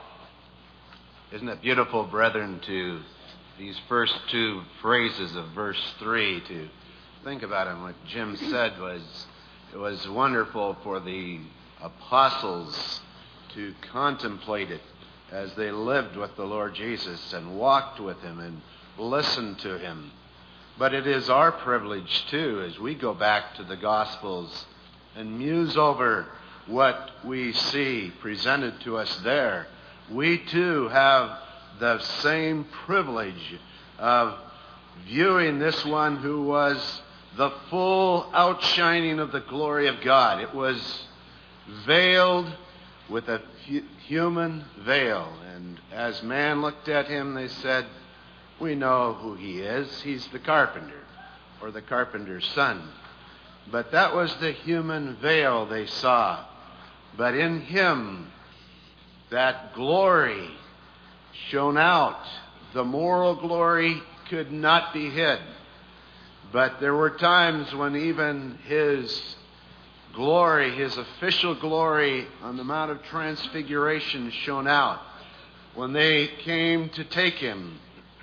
Isn't it beautiful, brethren, to these first two phrases of verse three, to think about them? What Jim said was, it was wonderful for the apostles to contemplate it as they lived with the Lord Jesus and walked with him and listened to him. But it is our privilege, too, as we go back to the Gospels and muse over what we see presented to us there. We, too, have the same privilege of viewing this one who was the full outshining of the glory of God. It was veiled with a hu- human veil. And as man looked at him, they said, we know who he is. He's the carpenter, or the carpenter's son. But that was the human veil they saw. But in him, that glory shone out. The moral glory could not be hid. But there were times when even his glory, his official glory on the Mount of Transfiguration shone out. When they came to take him,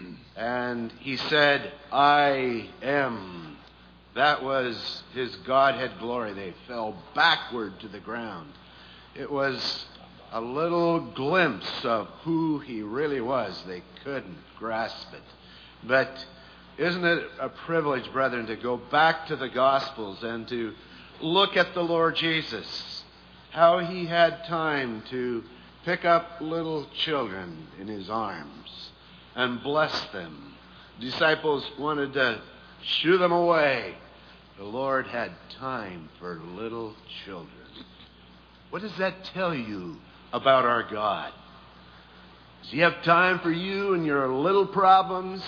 and he said, I am. That was his Godhead glory. They fell backward to the ground. It was a little glimpse of who he really was. They couldn't grasp it. But isn't it a privilege, brethren, to go back to the Gospels and to look at the Lord Jesus, how he had time to pick up little children in his arms and bless them. Disciples wanted to shoo them away. The Lord had time for little children. What does that tell you about our God? Does he have time for you and your little problems?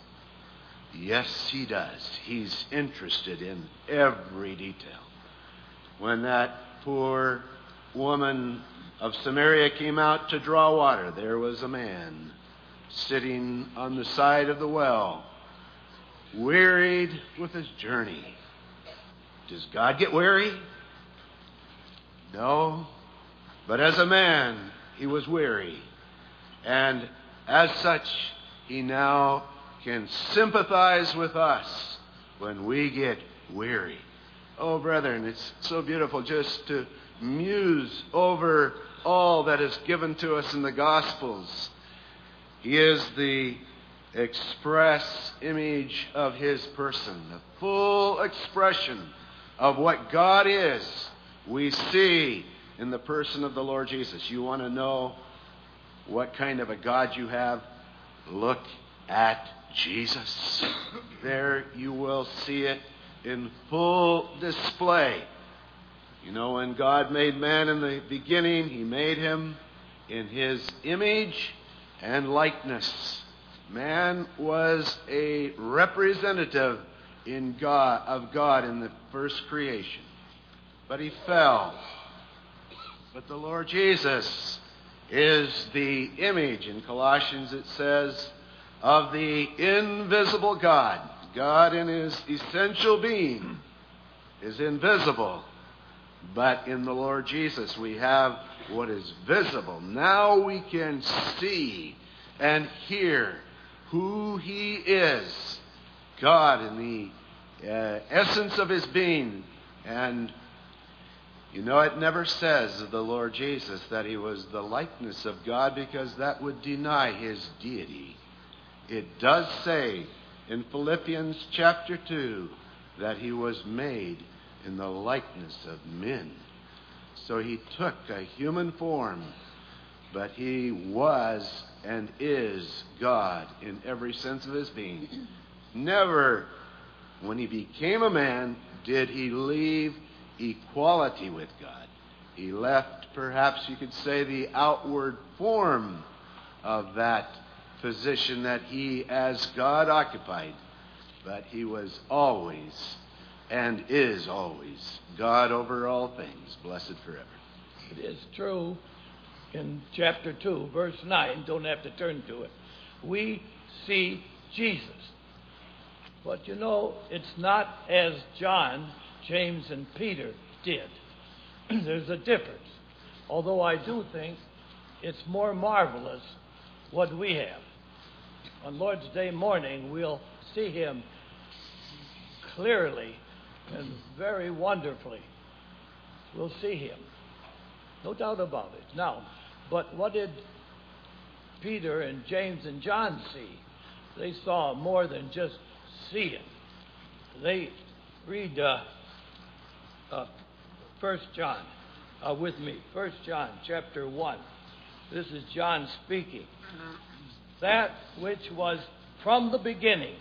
Yes, he does. He's interested in every detail. When that poor woman of Samaria came out to draw water, there was a man sitting on the side of the well, wearied with his journey. Does God get weary? No. But as a man, he was weary. And as such, he now can sympathize with us when we get weary. Oh, brethren, it's so beautiful just to muse over all that is given to us in the Gospels. He is the express image of his person, the full expression of what God is. We see in the person of the Lord Jesus. You want to know what kind of a God you have? Look at Jesus. There you will see it in full display. You know, when God made man in the beginning, he made him in his image and likeness. Man was a representative in God of God in the first creation. But he fell. But the Lord Jesus is the image. In Colossians it says, of the invisible God. God in his essential being is invisible. But in the Lord Jesus, we have what is visible. Now we can see and hear who He is, God in the uh, essence of His being. And you know, it never says of the Lord Jesus that He was the likeness of God, because that would deny His deity. It does say in Philippians chapter two that He was made in the likeness of men. So He took a human form, but He was and is God in every sense of His being. Never, when He became a man, did He leave equality with God. He left, perhaps you could say, the outward form of that position that He as God occupied. But He was always and is always God over all things, blessed forever.
It is true in chapter two, verse nine, don't have to turn to it. We see Jesus. But you know, it's not as John, James, and Peter did. There's a difference. Although I do think it's more marvelous what we have. On Lord's Day morning, we'll see Him clearly and very wonderfully. We'll see Him. No doubt about it. Now, but what did Peter and James and John see? They saw more than just seeing. They read uh, uh, First John uh, with me. First John chapter one. This is John speaking. That which was from the beginning.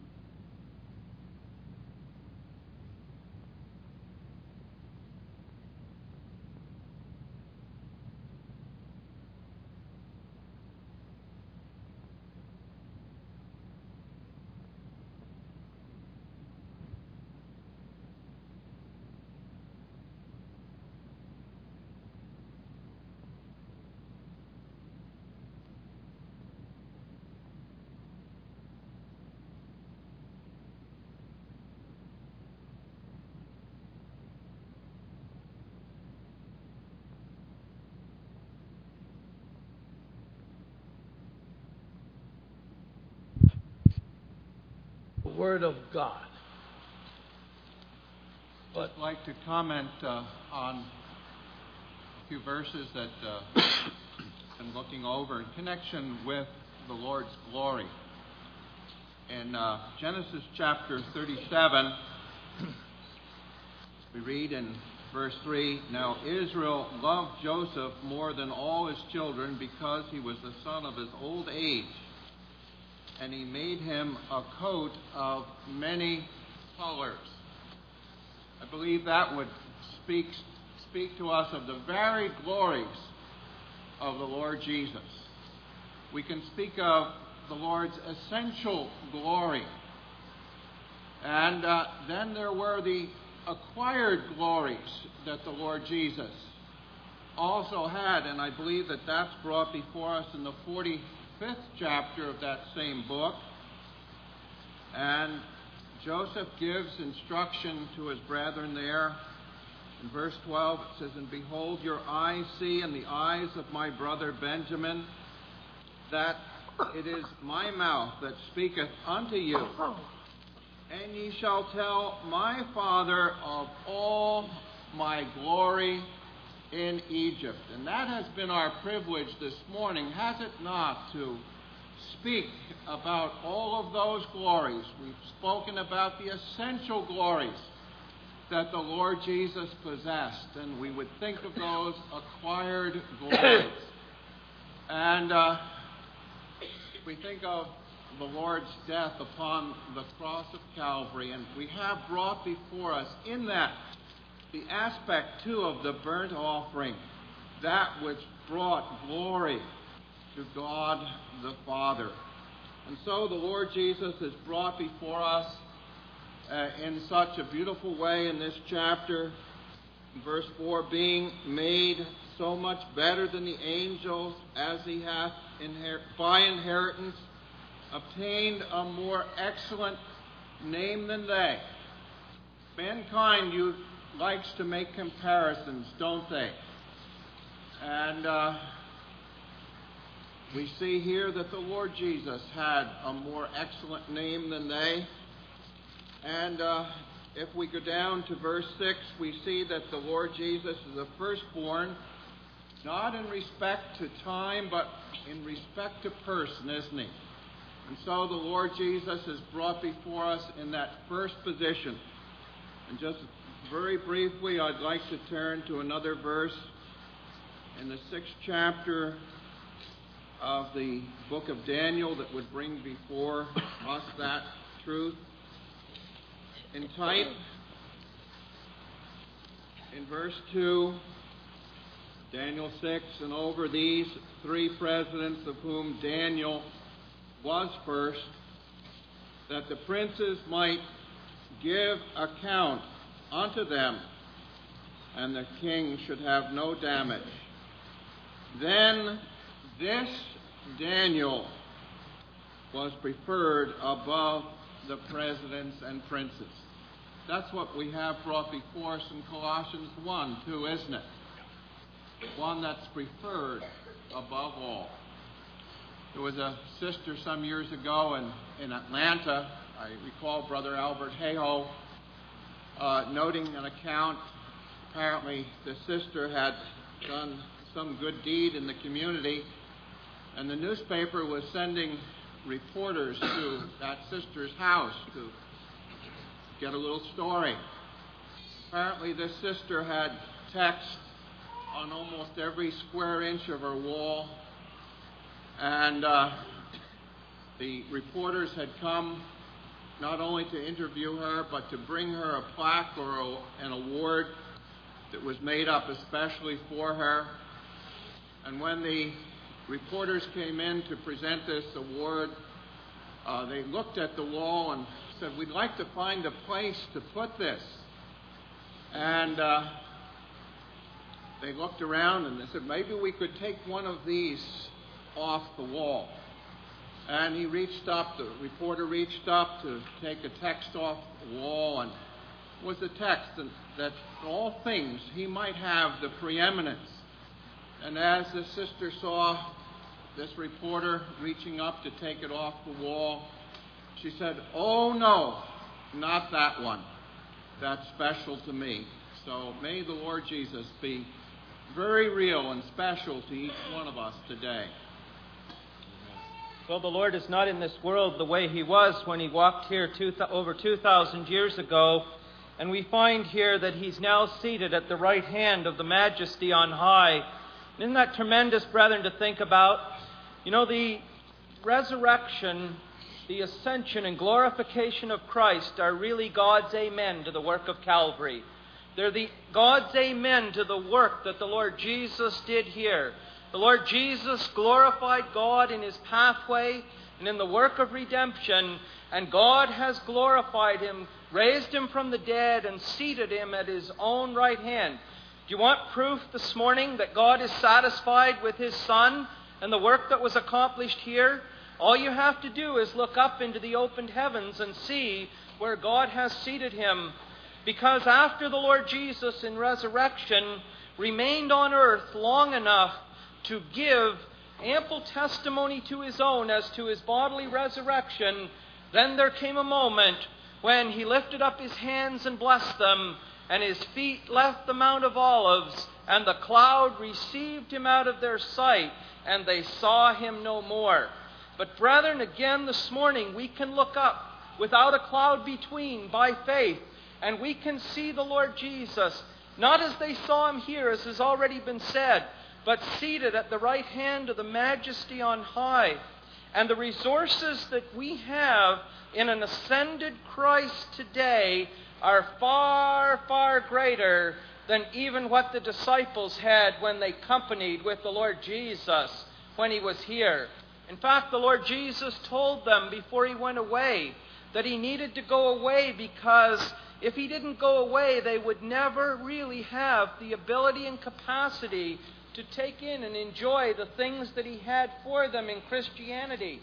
Word of God. But
I'd like to comment uh, on a few verses that uh, I'm looking over in connection with the Lord's glory. In uh, Genesis chapter thirty-seven, we read in verse three, "Now Israel loved Joseph more than all his children because he was the son of his old age. And he made him a coat of many colors." I believe that would speak, speak to us of the very glories of the Lord Jesus. We can speak of the Lord's essential glory. And uh, then there were the acquired glories that the Lord Jesus also had. And I believe that that's brought before us in the forty-fifth chapter of that same book. And Joseph gives instruction to his brethren there. In verse twelve it says, "And behold, your eyes see, and the eyes of my brother Benjamin, that it is my mouth that speaketh unto you. And ye shall tell my father of all my glory in Egypt." And that has been our privilege this morning, has it not, to speak about all of those glories. We've spoken about the essential glories that the Lord Jesus possessed, and we would think of those acquired glories. And uh, we think of the Lord's death upon the cross of Calvary, and we have brought before us in that the aspect, too, of the burnt offering, that which brought glory to God the Father. And so the Lord Jesus is brought before us uh, in such a beautiful way in this chapter. In verse four, "Being made so much better than the angels, as he hath inher- by inheritance obtained a more excellent name than they."
mankind you, likes to make comparisons, don't they? And uh, we see here that the Lord Jesus had a more excellent name than they. And uh, if we go down to verse six, we see that the Lord Jesus is the firstborn, not in respect to time, but in respect to person, isn't he? And so the Lord Jesus is brought before us in that first position. And just very briefly, I'd like to turn to another verse in the sixth chapter of the book of Daniel that would bring before us that truth. In type, in verse two, Daniel six, and over these three presidents, of whom Daniel was first, that the princes might give account unto them, and the king should have no damage. Then this Daniel was preferred above the presidents and princes. That's what we have brought before us in Colossians one, too, isn't it? One that's preferred above all. There was a sister some years ago in, in Atlanta, I recall Brother Albert Hayhoe, uh, noting an account. Apparently the sister had done some good deed in the community, and the newspaper was sending reporters to that sister's house to get a little story. Apparently this sister had text on almost every square inch of her wall, and uh, the reporters had come not only to interview her, but to bring her a plaque or a, an award that was made up especially for her. And when the reporters came in to present this award, uh, they looked at the wall and said, "We'd like to find a place to put this." And uh, they looked around and they said, "Maybe we could take one of these off the wall." And he reached up, the reporter reached up to take a text off the wall, and it was a text that in all things he might have the preeminence. And as the sister saw this reporter reaching up to take it off the wall, she said, "Oh no, not that one. That's special to me." So may the Lord Jesus be very real and special to each one of us today.
Well, the Lord is not in this world the way he was when he walked here two th- over two thousand years ago. And we find here that he's now seated at the right hand of the Majesty on high. Isn't that tremendous, brethren, to think about? You know, the resurrection, the ascension and glorification of Christ are really God's amen to the work of Calvary. They're the God's amen to the work that the Lord Jesus did here. The Lord Jesus glorified God in his pathway and in the work of redemption, and God has glorified him, raised him from the dead, and seated him at his own right hand. Do you want proof this morning that God is satisfied with his Son and the work that was accomplished here? All you have to do is look up into the opened heavens and see where God has seated him. Because after the Lord Jesus in resurrection remained on earth long enough to give ample testimony to his own as to his bodily resurrection, then there came a moment when he lifted up his hands and blessed them, and his feet left the Mount of Olives, and the cloud received him out of their sight, and they saw him no more. But brethren, again this morning we can look up without a cloud between by faith, and we can see the Lord Jesus, not as they saw him here, as has already been said, but seated at the right hand of the Majesty on high. And the resources that we have in an ascended Christ today are far, far greater than even what the disciples had when they companied with the Lord Jesus when he was here. In fact, the Lord Jesus told them before he went away that he needed to go away, because if he didn't go away, they would never really have the ability and capacity to take in and enjoy the things that he had for them in Christianity.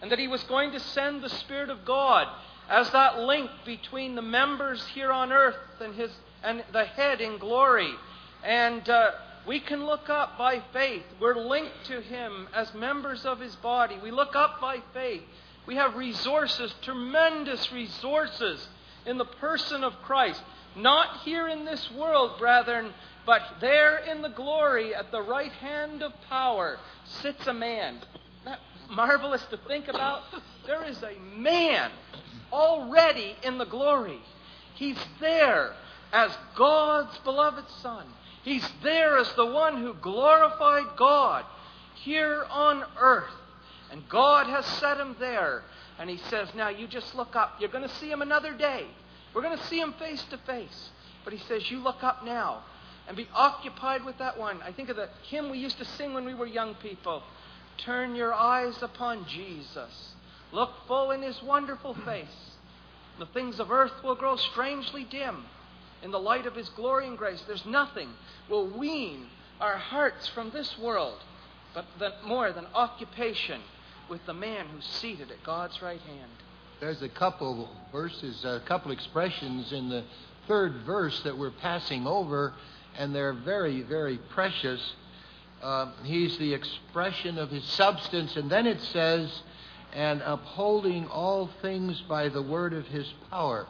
and that he was going to send the Spirit of God as that link between the members here on earth and his and the head in glory. And uh, we can look up by faith. We're linked to him as members of his body. We look up by faith. We have resources, tremendous resources in the person of Christ. Not here in this world, brethren, but there in the glory at the right hand of power sits a man. Isn't that marvelous to think about? There is a man already in the glory. He's there as God's beloved Son. He's there as the one who glorified God here on earth. And God has set him there. And he says, now you just look up. You're going to see him another day. We're going to see him face to face. But he says, you look up now and be occupied with that one. I think of the hymn we used to sing when we were young people. Turn your eyes upon Jesus. Look full in his wonderful face. The things of earth will grow strangely dim in the light of his glory and grace. There's nothing will wean our hearts from this world, but the, more than occupation with the man who's seated at God's right hand.
There's a couple verses, a couple expressions in the third verse that we're passing over, and they're very, very precious. Uh, he's the expression of his substance, and then it says, and upholding all things by the word of his power.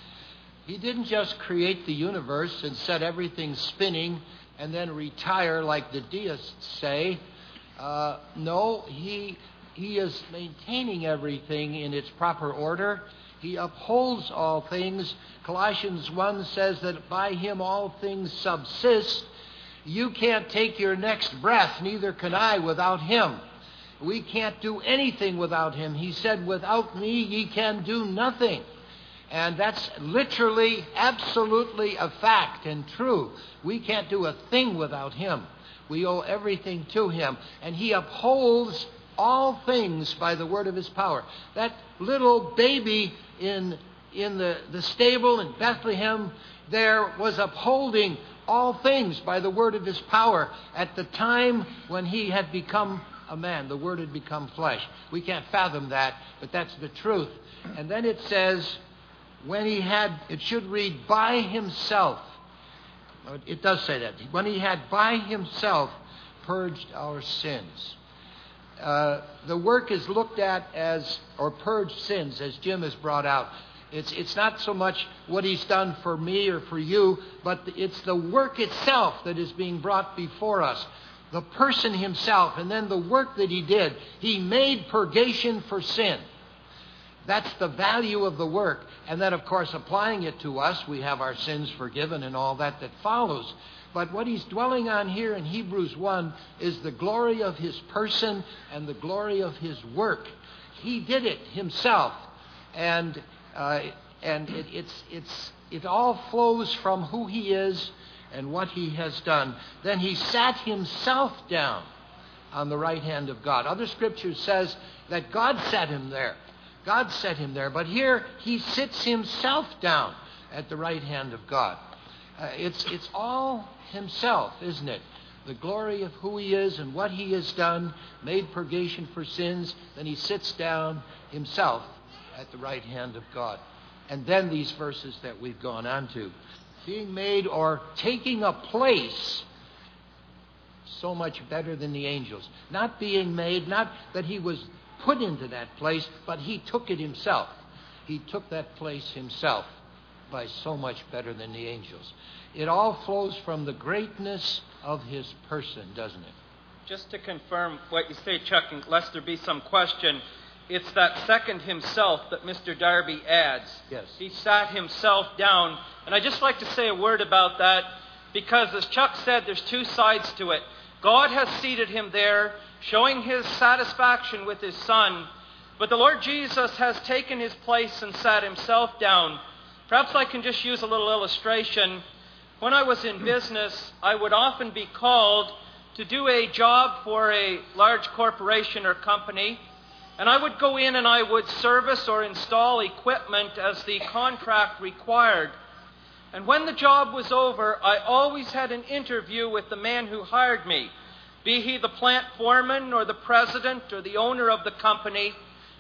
He didn't just create the universe and set everything spinning and then retire like the deists say. Uh, no, he he is maintaining everything in its proper order. He upholds all things. Colossians one says that by him all things subsist. You can't take your next breath, neither can I without him. We can't do anything without him. He said, without me ye can do nothing. And that's literally, absolutely a fact and true. We can't do a thing without him. We owe everything to him. And he upholds all things by the word of his power. That little baby in, in the, the stable in Bethlehem there was upholding all things by the word of his power at the time when he had become a man. The word had become flesh. We can't fathom that, but that's the truth. And then it says, when he had, it should read, by himself. It does say that. When he had by himself purged our sins. Uh, the work is looked at as, or purged sins, as Jim has brought out. It's, it's not so much what he's done for me or for you, but it's the work itself that is being brought before us. The person himself, and then the work that he did. He made purgation for sin. That's the value of the work. And then, of course, applying it to us, we have our sins forgiven and all that that follows. But what he's dwelling on here in Hebrews one is the glory of his person and the glory of his work. He did it himself. And uh, and it, it's it's it all flows from who he is and what he has done. Then he sat himself down on the right hand of God. Other scriptures says that God set him there. God set him there. But here he sits himself down at the right hand of God. Uh, it's it's all himself, isn't it? The glory of who he is and what he has done, made purgation for sins. Then he sits down himself at the right hand of God. And then these verses that we've gone on to. Being made or taking a place so much better than the angels. Not being made, not that he was put into that place, but he took it himself. He took that place himself by so much better than the angels. It all flows from the greatness of his person, doesn't it?
Just to confirm what you say, Chuck, and lest there be some question, it's that second himself that Mister Darby adds.
Yes.
He sat himself down. And I'd just like to say a word about that, because as Chuck said, there's two sides to it. God has seated him there, showing his satisfaction with his Son. But the Lord Jesus has taken his place and sat himself down. Perhaps I can just use a little illustration. When I was in business, I would often be called to do a job for a large corporation or company. And I would go in and I would service or install equipment as the contract required. And when the job was over, I always had an interview with the man who hired me, be he the plant foreman or the president or the owner of the company.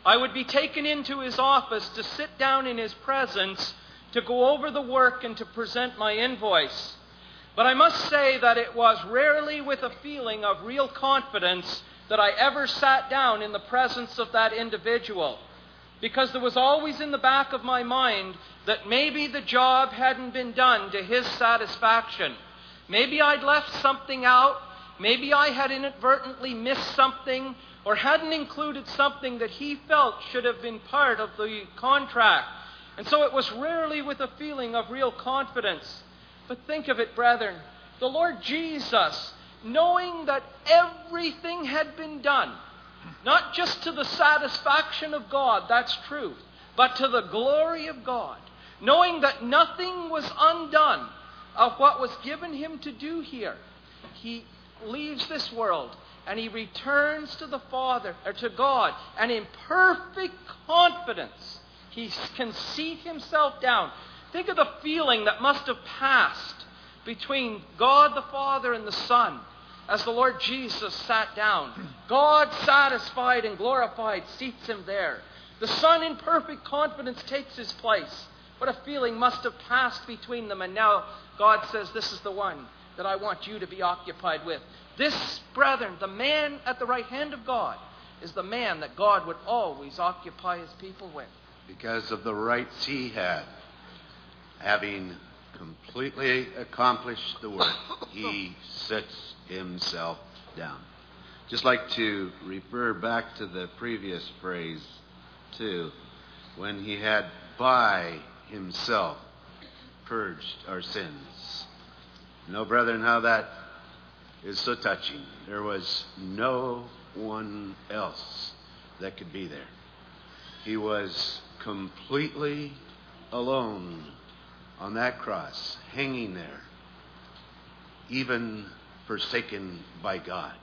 I would be taken into his office to sit down in his presence to go over the work and to present my invoice. But I must say that it was rarely with a feeling of real confidence that I ever sat down in the presence of that individual, because there was always in the back of my mind that maybe the job hadn't been done to his satisfaction. Maybe I'd left something out. Maybe I had inadvertently missed something or hadn't included something that he felt should have been part of the contract. And so it was rarely with a feeling of real confidence. But think of it, brethren. The Lord Jesus, knowing that everything had been done, not just to the satisfaction of God, that's truth, but to the glory of God, knowing that nothing was undone of what was given him to do here, he leaves this world and he returns to the Father, or to God, and in perfect confidence he can seat himself down. Think of the feeling that must have passed between God the Father and the Son as the Lord Jesus sat down. God, satisfied and glorified, seats him there. The Son, in perfect confidence, takes his place. What a feeling must have passed between them. And now God says, this is the one that I want you to be occupied with. This, brethren, the man at the right hand of God, is the man that God would always occupy his people with.
Because of the rights he had, having completely accomplished the work, he sits himself down. Just like to refer back to the previous phrase, too, when he had by himself purged our sins. You know, brethren, how that is so touching. There was no one else that could be there. He was completely alone on that cross, hanging there, even forsaken by God.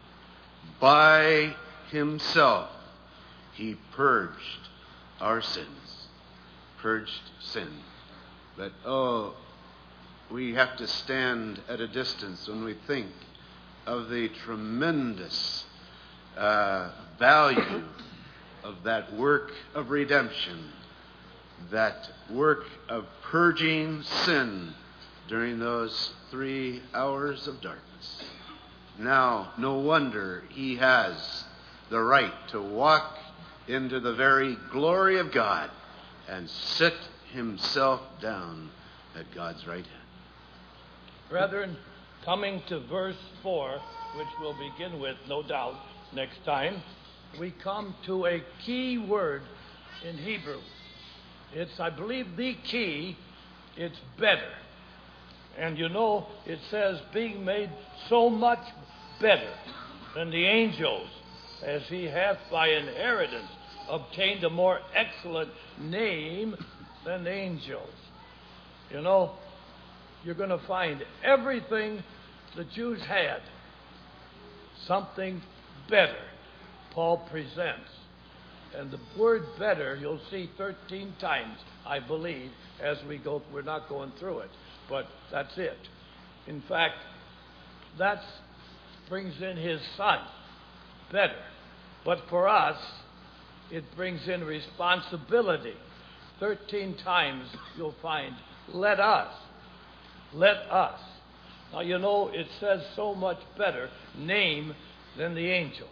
By himself, he purged our sins, purged sin. But, oh, we have to stand at a distance when we think of the tremendous uh, value of that work of redemption, that work of purging sin during those three hours of darkness. Now, no wonder he has the right to walk into the very glory of God and sit himself down at God's right hand.
Brethren, coming to verse four, which we'll begin with, no doubt, next time, we come to a key word in Hebrew. It's, I believe, the key. It's better. And you know, it says, being made so much better than the angels, as he hath by inheritance obtained a more excellent name than the angels. You know, you're going to find everything the Jews had, something better Paul presents. And the word better you'll see thirteen times, I believe, as we go. We're not going through it, but that's it. In fact, that brings in his Son, better. But for us, it brings in responsibility. thirteen times you'll find, let us. Let us. Now, you know, it says so much better name than the angels.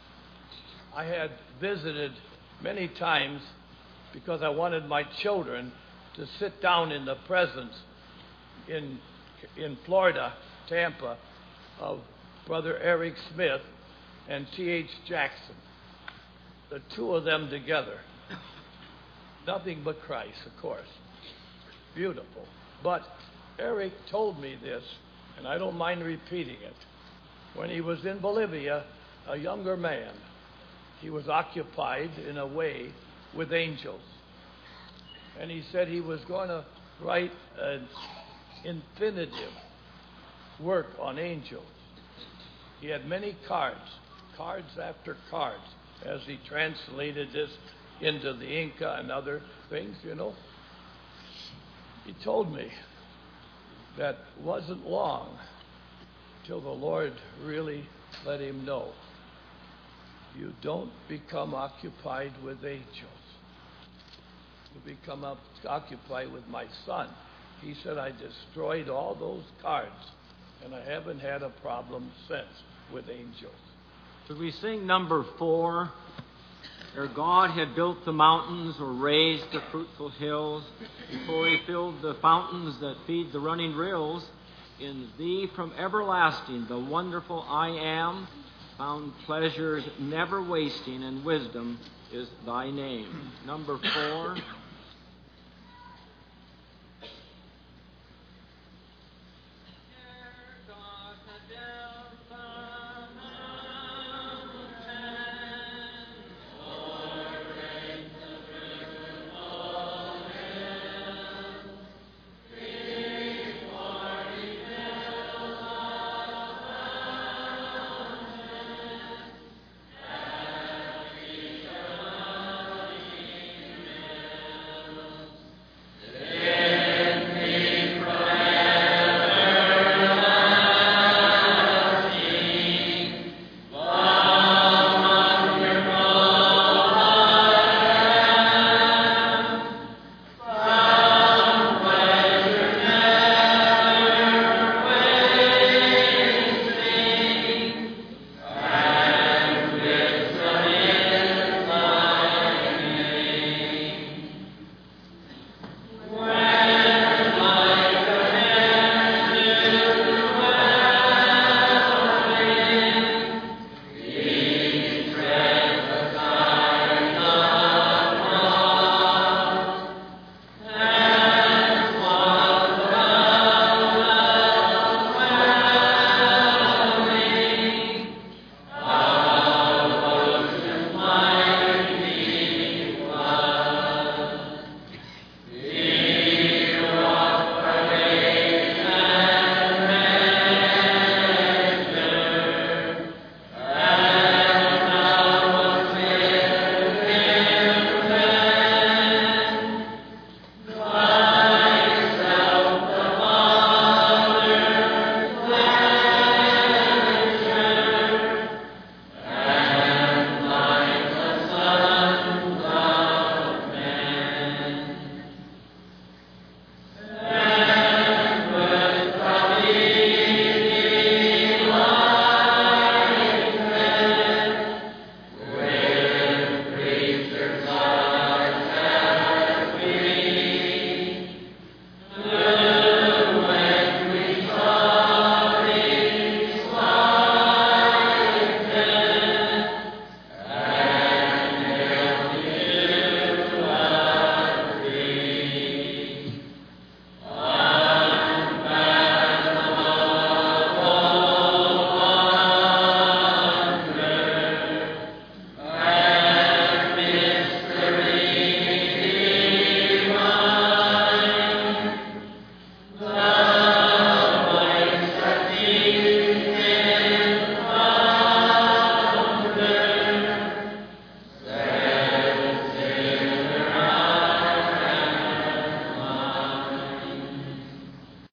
I had visited many times because I wanted my children to sit down in the presence in, in Florida, Tampa, of Brother Eric Smith and T H Jackson. The two of them together. Nothing but Christ, of course. Beautiful. But Eric told me this, and I don't mind repeating it. When he was in Bolivia, a younger man, he was occupied in a way with angels. And he said he was going to write an infinitive work on angels. He had many cards, cards after cards, as he translated this into the Inca and other things, you know. He told me that it wasn't long till the Lord really let him know you don't become occupied with angels. You become up, occupied with my son. He said, I destroyed all those cards, and I haven't had a problem since with angels.
Could we sing number four? Ere God had built the mountains or raised the fruitful hills, before he filled the fountains that feed the running rills, in thee from everlasting the wonderful I am, found pleasures never wasting, and wisdom is thy name. Number four.